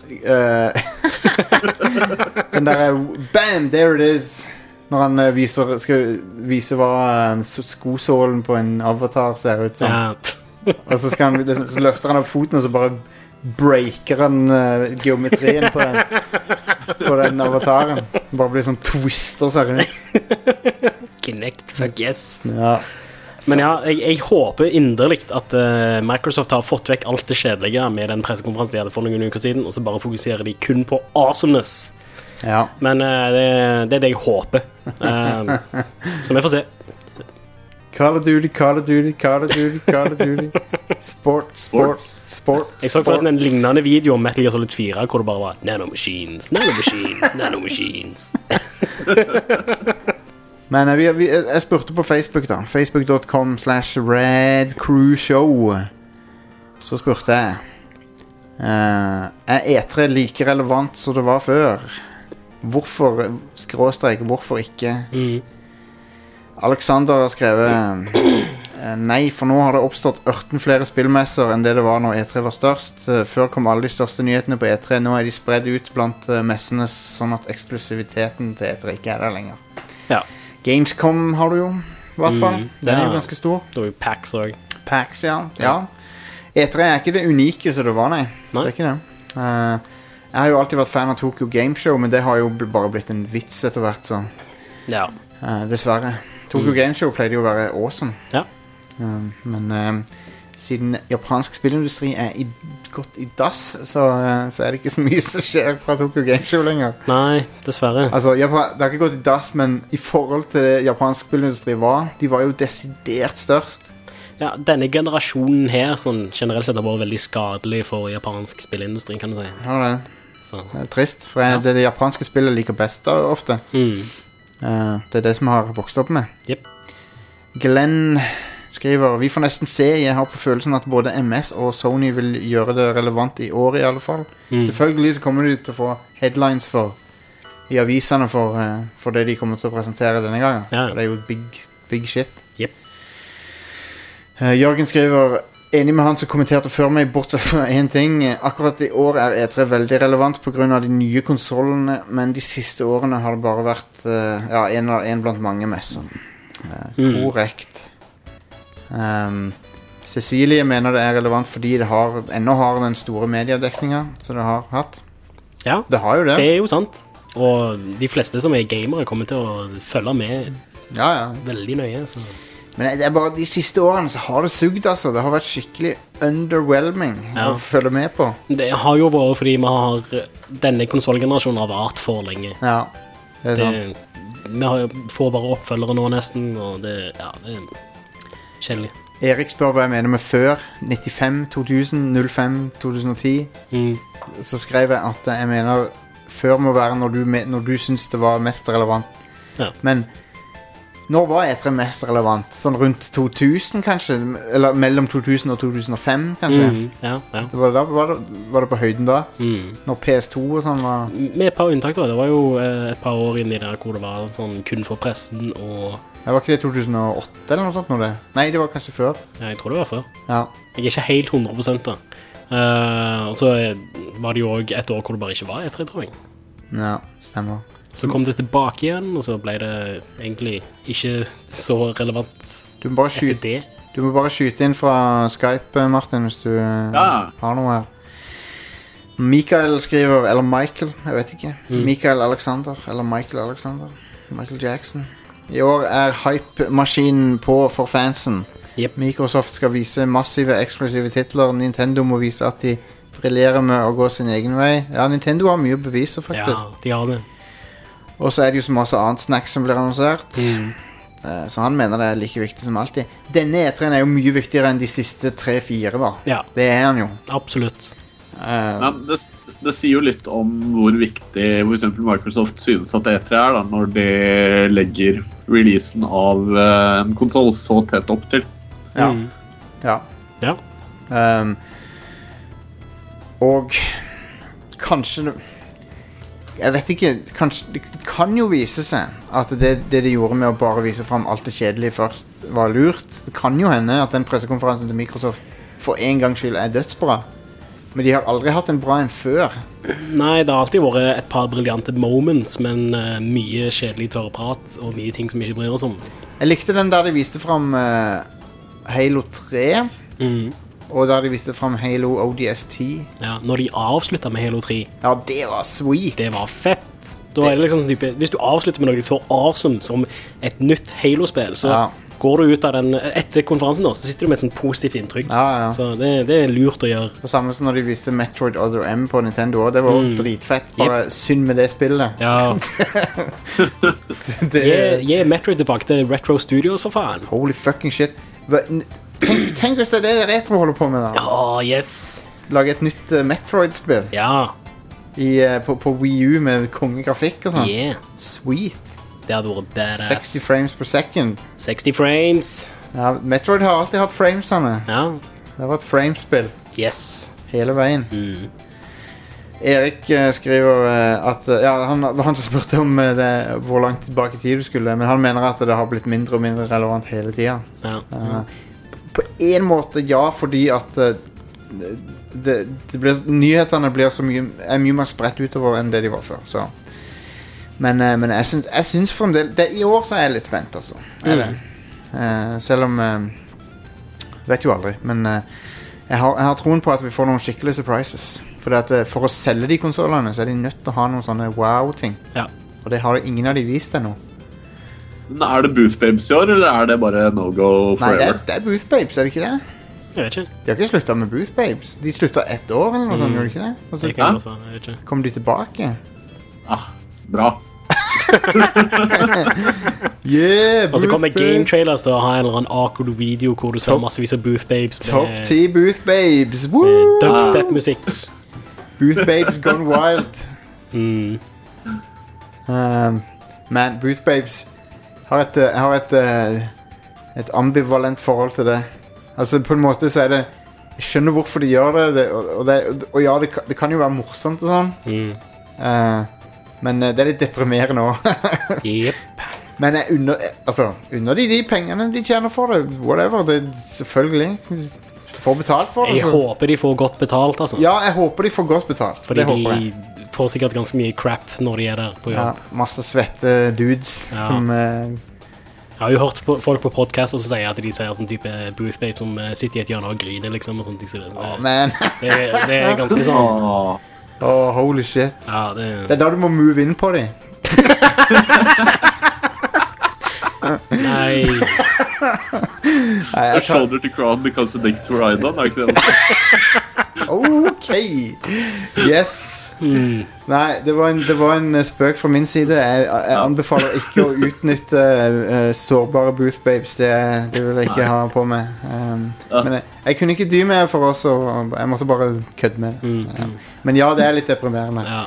Den der bam, there it is. Når han skal vise hva skosålen på en avatar ser ut som. Og så løfter han opp foten, og så bare breaker han geometrien på den avataren. Bare blir sånn twister seg rundt. Kinect, fuck yes. Ja. Men ja, jeg håper inderligt at Microsoft har fått vekk alt det kjedelige med den pressekonferansen de hadde for noen uker siden, og så bare fokuserer de kun på awesomeness. Ja. Men det det jeg håper. Så vi får se. Call of Duty, Call of Duty, Call of Duty, Call of Duty. Sport. Jeg så forresten en lignende video om Metal Gear Solid 4 hvor det bare var nanomachines. Men jeg spurte på Facebook da. Facebook.com/RadCrewShow. Så spurte jeg E3 like relevant som det var før? Hvorfor ikke? Alexander har skrevet nei, for nå har det oppstått 18 flere spillmesser enn det var når E3 var størst. Før kom alle de største nyhetene på E3. Nå de spredd ut blant messene, sånn at eksklusiviteten til E3 ikke der lenger. Ja. Gamescom har du jo, i hvert fall. Den er jo ganske stor. Det var jo PAX også. PAX, ja. E3 ikke det unike som det var, nei. Det ikke det. Jeg har jo alltid vært fan av Tokyo Game Show, men det har jo bare blitt en vits etter hvert, så. Ja. Dessverre. Tokyo Game Show pleide jo å være awesome. Ja. Men siden japansk spillindustri gått i dass, så det ikke så mye som skjer fra Tokyo Game Show lenger. Nei, dessverre. Altså, det har ikke gått i dass, men i forhold til det japansk spillindustri de var jo desidert størst. Ja, denne generasjonen her, sånn generelt sett, har vært veldig skadelig for japansk spillindustri, kan du si. Ja, det trist, for det japanske spillet liker best da, ofte. Det det som jeg har vokst opp med. Yep. Glenn skriver, vi får nesten se, jeg har på følelsen at både MS og Sony vil gjøre det relevant i år i alle fall. Selvfølgelig så kommer de til å få headlines for i avisene for det de kommer til å presentere denne gangen. Ja. Det er jo big shit. Yep. Jørgen skriver, enig med han som kommenterte før meg, bortsett fra en ting. Akkurat i år er E3 veldig relevant på grunn av de nye konsolene, men de siste årene har det bare vært en blant mange messer. Korrekt. Cecilie mener det er relevant fordi det ennå har den store mediedekningen som det har hatt. Ja, det har jo det. Det er jo sant. Og de fleste som er gamere kommer til å følge med veldig nøye. Så. Men det er bare de siste årene så har det sugd, altså. Det har vært skikkelig underwhelming å følge med på. Det har jo vært fordi denne konsolgenerasjonen har vært for lenge. Ja, det er sant. Vi får bare oppfølgere nå nesten, og det er kjedelig. Erik spør hva jeg mener med før 95, 2000, 05, 2010 Så skrev jeg at jeg mener før må være når du synes det var mest relevant Men når var E3 mest relevant? Sånn rundt 2000 kanskje? Eller mellom 2000 og 2005 kanskje? Var det på høyden da? Når PS2 og sånn var... Med et par unntak da. Det var jo et par år inni der hvor det var sånn kun for pressen og... Var ikke det 2008 eller noe sånt? Nei, det var kanskje før. Ja, jeg tror det var før. Ja. Jeg er ikke helt 100% da. Og så var det jo også et år hvor det bare ikke var E3, tror jeg. Ja, stemmer. Så kom det tilbake igjen, og så ble det egentlig ikke så relevant Du må bare skyte inn fra Skype, Martin, hvis du har noe her. Mikael skriver, eller Michael, jeg vet ikke. Mikael Alexander, eller Michael Alexander. Michael Jackson. I år er hype-maskinen på for fansen. Microsoft skal vise massive eksklusive titler. Nintendo må vise at de briljerer med å gå sin egen vei. Ja, Nintendo har mye å bevise, faktisk. Ja, de har det. Og så er det jo så masse annet snacks som blir annonsert. Så han mener det er like viktig som alltid. Denne E3 er jo mye viktigere enn de siste 3-4 da. Ja. Det er han jo. Absolutt. Det sier jo litt om hvor viktig for eksempel Microsoft synes at E3 er da, når de legger releasen av en konsol så tett opp til. Ja. Og kanskje jeg vet ikke, kanskje, det kan jo vise seg at det de gjorde med å bare vise frem alt det kjedelige først var lurt. Det kan jo hende at den pressekonferansen til Microsoft for en gangs skyld er dødsbra. Men de har aldri hatt en bra en før. Nei, det har alltid vært et par briljante moments, men mye kjedelig tørrprat og mye ting som vi ikke bryr oss om. Jeg likte den der de viste frem Halo 3. Og der de viste frem Halo ODST. Ja, når de avsluttet med Halo 3. Ja, det var sweet. Det var fett. Da er det liksom type, hvis du avslutter med noe så awesome som et nytt Halo-spill, så går du ut av den etter konferansen da, så sitter du med et sånt positivt inntrykk. Så det er lurt å gjøre. Det samme som når de viste Metroid Other M på Nintendo. Det var dritfett. Bare synd med det spillet. Ja. Gi Metroid tilbake til Retro Studios, for faen. Holy fucking shit. Tenk hvis det er det Retro holder på med da. Ja, yes. Lage et nytt Metroid-spill. Ja. På Wii U med kongegrafikk og sånn. Sweet. Det hadde vært badass. 60 frames per second. 60 frames. Ja, Metroid har alltid hatt framesene. Ja. Det har vært framespill. Yes. Hele veien. Erik skriver at han som spurte om hvor langt tilbake i tid du skulle, men han mener at det har blitt mindre og mindre relevant hele tiden. På en måte fordi at nyhetene er mye mer spredt utover enn det de var før, så. Men jeg synes fremdeles i år så er jeg litt spent, altså. Selv om vet jo aldri, men jeg har troen på at vi får noen skikkelige surprises, for å selge de konsolene så er de nødt til å ha noen sånne wow-ting, og det har ingen av de vist ennå. Er det Booth Babes i år, eller er det bare no-go forever? Nei, det er Booth Babes, er det ikke det? Jeg vet ikke. De har ikke sluttet med Booth Babes. De sluttet 1 år eller noe sånt, gjør de ikke det? Det kan godt være, jeg vet ikke. Kommer de tilbake? Bra. Yeah, og så kommer game trailers til å ha en eller annen awkward video hvor du ser massevis av Booth Babes. Top 10 Booth Babes. Dubstep-musikk. Booth Babes gone wild. Man, Booth Babes har et ambivalent forhold til det. Altså på en måte så er det, jeg skjønner hvorfor de gjør det, og ja, det kan jo være morsomt og sånn. Men det litt deprimerende også. Yep. Men jeg unner de pengene de tjener for det. Whatever, det selvfølgelig. Får betalt for det. Jeg håper de får godt betalt, altså. Ja, jeg håper de får godt betalt. Fordi de får sikkert ganske mye crap når de der på jobb. Ja, masse svette dudes som... Jeg har jo hørt folk på podcaster som sier at de ser sånn type Booth Babe som sitter i et hjørne og griner, liksom, og sånt. Det ganske sånn... holy shit. Ja, det da du må move inn på dem. Nei. A shoulder to crown becomes a dick to ride on, ikke det? Ok. Yes. Nei, det var en spøk fra min side. Jeg anbefaler ikke å utnytte sårbare Booth Babes. Det vil jeg ikke ha på meg. Men jeg kunne ikke dy meg for oss, og jeg måtte bare kødde med det. Men ja, det litt deprimerende.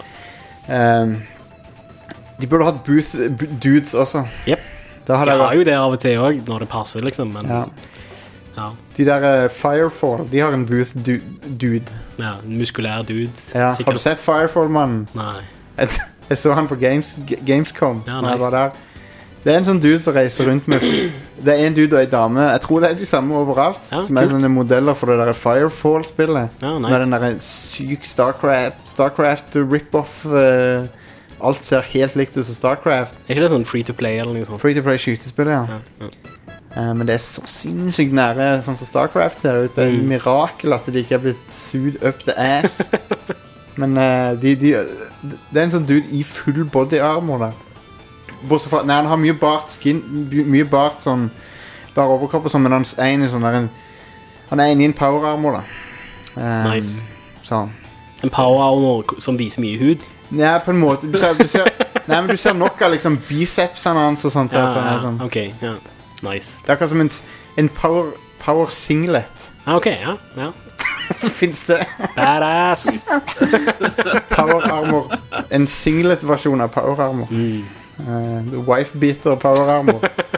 De burde hatt Booth Dudes også. Yep. De har jo det av og til også, når det passer, liksom. Men, de der Firefall, de har en Booth dude. Ja, en muskulær dude. Ja. Har du sett Firefall-mannen? Nei. Jeg så han på Gamescom. Ja, når jeg var der. Det en sånn dude som reiser rundt med... Det en dude og en dame. Jeg tror det de samme overalt. Som sånne modeller for det der Firefall-spillet. Ja, nice. Med den der syk Starcraft rip-off... Alt ser helt likt ut som Starcraft. Ikke det sånn free-to-play eller noe sånt? Free-to-play skytespill, ja. Men det så sinnssykt nære sånn som Starcraft ser ut. Det en mirakel at de ikke blitt sued up the ass. Men det en sånn dude i full body armor der. Bortsett fra, han har mye bart skin, mye bart sånn, bare overkropp og sånn, men han i sånn der han inne i en power armor da. Nice. Sånn. En power armor som viser mye hud? Ja, på en måte. Du ser nok av liksom bicepsene hans og sånt. Sånn. Ok, ja. Nice. Det akkurat som en power singlet. Ok, ja. Finns det? Badass! Power armor. En singlet-versjon av power armor. Wife beater power armor.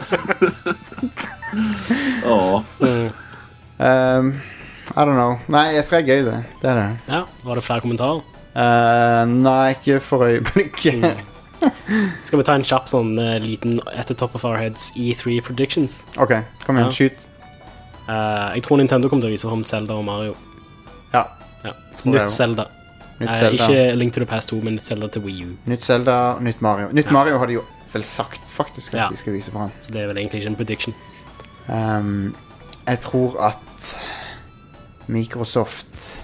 I don't know. Nei, jeg tror det gøy det. Det det. Ja, var det flere kommentarer? Nei, ikke for øyeblikket. Skal vi ta en kjapp sånn liten at the top of our heads E3 predictions? Ok, kom igjen, skyt. Jeg tror Nintendo kommer til å vise om Zelda og Mario. Ja. Nytt Zelda. Ikke Link to the Past 2, men nytt Zelda til Wii U. Nytt Zelda, nytt Mario. Nytt Mario har de jo vel sagt faktisk at de skal vise for han. Det vel egentlig ikke en prediction. Jeg tror at Microsoft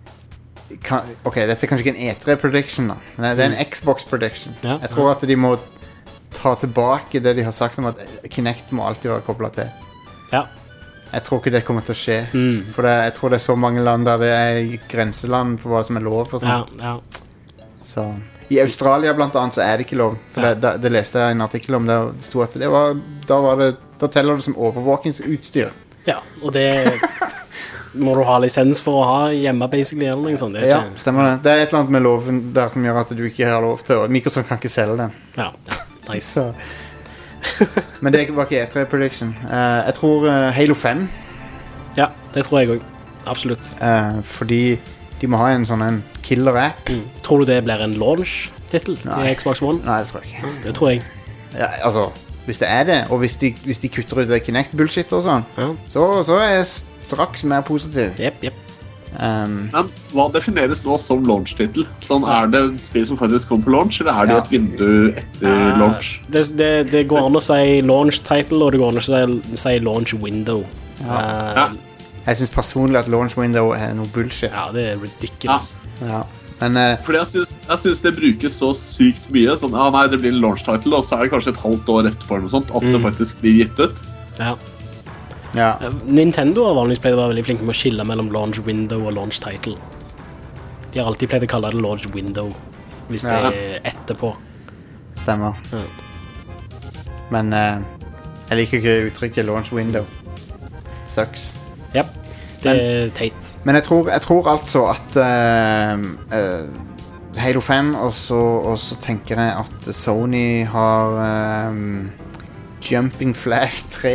ok, dette er kanskje ikke en E3 prediction da, men det en Xbox prediction. Jeg tror at de må ta tilbake det de har sagt om at Kinect må alltid være koblet til. Jeg tror ikke det kommer til å skje, for jeg tror det er så mange land der det er grenseland på hva som er lov og sånn. Så i Australia blant annet så er det ikke lov, for det leste jeg en artikkel om det, det stod at da teller det som overvåkingsutstyr. Ja, og det må du ha lisens for å ha hjemme, basically, eller noe sånt. Ja, stemmer det. Det er et eller annet med loven der som gjør at du ikke har lov til, og Microsoft kan ikke selge den. Ja, nice. Men det var ikke E3 prediction. Jeg tror Halo 5. Ja, det tror jeg også. Absolutt. Fordi de må ha en sånn en killer-app. Tror du det blir en launch-titel til Xbox One? Nei, det tror jeg ikke. Det tror jeg. Ja, altså, hvis det er det, og hvis de kutter ut det Kinect-bullshit og sånn, så er jeg straks mer positiv. Jep. Men hva defineres nå som launch-titel? Sånn, er det et spill som faktisk kommer på launch, eller er det et vindu etter launch? Det går an å si launch-title, og det går an å si launch-window. Jeg synes personlig at launch-window er noe bullshit. Ja, det er ridiculous. Men, fordi jeg synes det brukes så sykt mye. Sånn, nei, det blir en launch-title, og så er det kanskje et halvt år etterpå eller noe sånt, at det faktisk blir gitt ut. Nintendo har vanligvis pleid å være veldig flinke med å skille mellom launch window og launch title. De har alltid pleid å kalle det launch window hvis det er etterpå. Stemmer. Men jeg liker ikke uttrykket launch window. Sucks. Yep, det er teit. Men jeg tror altså at Halo 5, og så tenker jeg at Sony har Jumping Flash 3.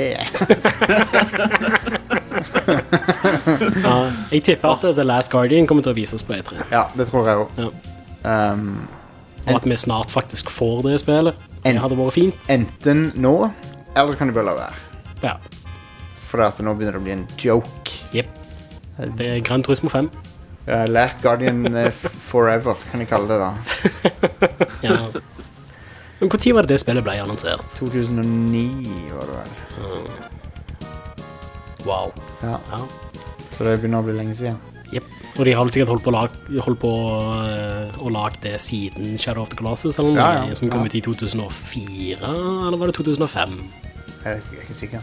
Jeg tipper at The Last Guardian kommer til å vises på E3. Ja, det tror jeg også. Og at vi snart faktisk får det spillet. Det hadde vært fint. Enten nå, eller kan det bare la være. Ja. For at nå begynner det å bli en joke. Jep. Det er Gran Turismo 5. Last Guardian Forever, kan jeg kalle det da. Ja. Men hvor tid var det spillet ble annonsert? 2009 var det vel. Wow. Ja. Så det begynner å bli lenge siden. Jep. Og de har vel sikkert holdt på å lage det siden Shadow of the Colossus, eller noe, som kom ut i 2004, eller var det 2005? Jeg er ikke sikker.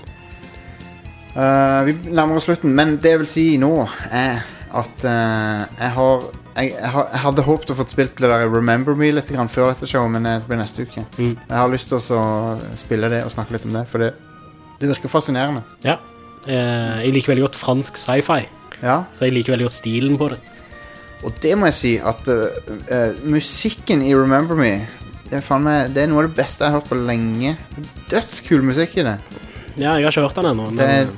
Vi nærmer oss slutten, men det jeg vil si nå er at jeg hadde håpet å få spilt det der Remember Me litt grann før dette showet, men det blir neste uke. Jeg har lyst til å spille det og snakke litt om det, for det virker fascinerende. Ja, jeg liker veldig godt fransk sci-fi. Ja. Så jeg liker veldig godt stilen på det. Og det må jeg si at musikken i Remember Me, det er noe av det beste jeg har hørt på lenge. Dødskul musikk i det. Ja, jeg har ikke hørt den ennå.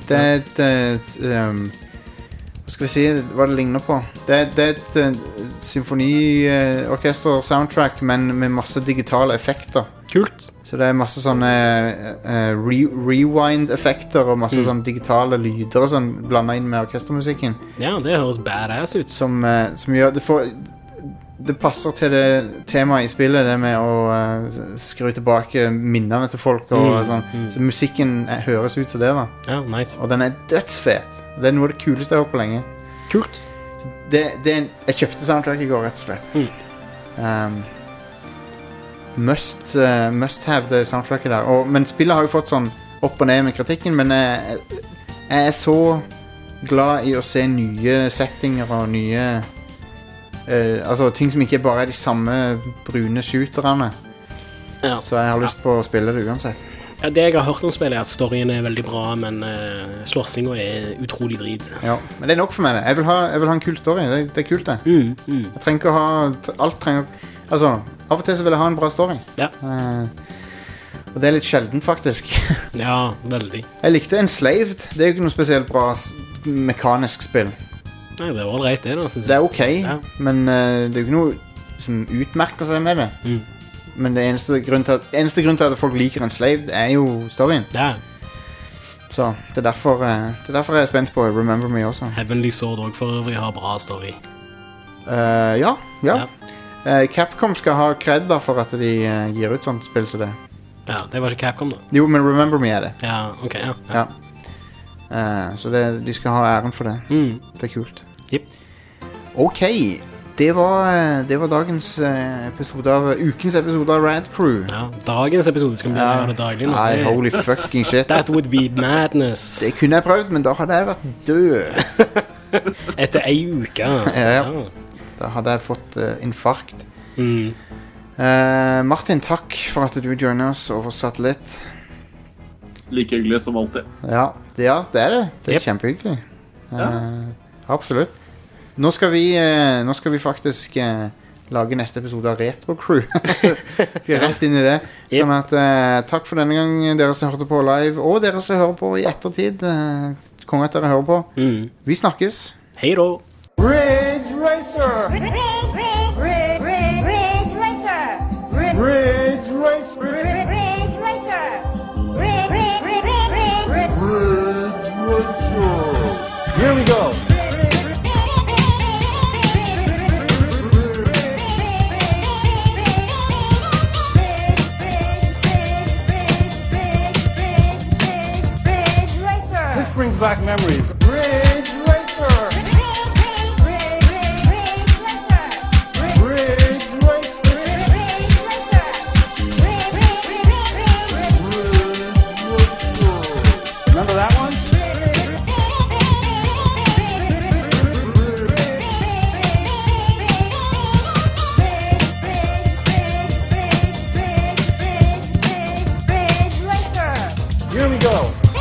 Hva skal vi si, hva det ligner på? Det er et symfoniorkester soundtrack, men med masse digitale effekter. Kult. Så det er masse sånne rewind-effekter og masse sånne digitale lyder og sånn blandet inn med orkestermusikken. Ja, det høres badass ut. Som gjør det passer til det temaet i spillet, det med å skru tilbake minnene til folk og sånn. Så musikken høres ut som det da. Ja, nice. Og den er dødsfet. Det er noe av det kuleste jeg har hørt på lenge. Kult. Jeg kjøpte soundtrack i går, rett og slett. Must have det soundtracket der. Men spillet har jo fått sånn opp og ned med kritikken, men jeg er så glad i å se nye settinger og nye altså ting som ikke bare er de samme brune shooterne. Ja. Så jeg har lyst på å spille det uansett. Ja, det jeg har hørt om spillet er at storyen er veldig bra, men slåssinga er utrolig drit. Ja, men det er nok for meg det. Jeg vil ha en kul story. Det er kult det. Jeg trenger ikke å ha alt trenger. Altså, av og til så vil jeg ha en bra story. Ja. Og det er litt sjelden faktisk. Ja, veldig. Jeg likte Enslaved. Det er jo ikke noe spesielt bra mekanisk spill. Nei, det er all right det da, synes jeg. Det er ok, men det er jo ikke noe som utmerker seg med det. Men det eneste grunn til at folk liker Enslaved er jo storyen. Ja. Så det er derfor jeg er spent på Remember Me også. Heavenly Sword også for øvrig har bra story. Ja. Capcom skal ha cred da for at de gir ut sånt spill som det. Ja, det var ikke Capcom da. Jo, men Remember Me er det. Ja, ok, ja. Så de skal ha æren for det. Det er kult. Yep. Ok, det var dagens episode av ukens episode av Rad Crew. Ja, dagens episode skal vi gjøre det daglig nå. Nei, holy fucking shit. That would be madness. Det kunne jeg prøvd, men da hadde jeg vært død. Etter ei uke. Ja. Da hadde jeg fått infarkt. Martin, takk for at du joiner oss over satellitt. Like hyggelig som alltid. Ja, det er det. Det er kjempehyggelig. Absolutt. Nå skal vi faktisk lage neste episode av Retro Crew. Skal rett inn i det. Sånn at takk for denne gang, dere som hørte på live, og dere som hører på i ettertid. Konge at dere hører på. Vi snakkes. Hei da. Ridge Racer! Ridge Racer! Ridge Racer! Ridge Racer! Ridge Racer! Here we go! This brings back memories. Ridge Racer! Remember that one? Here we go.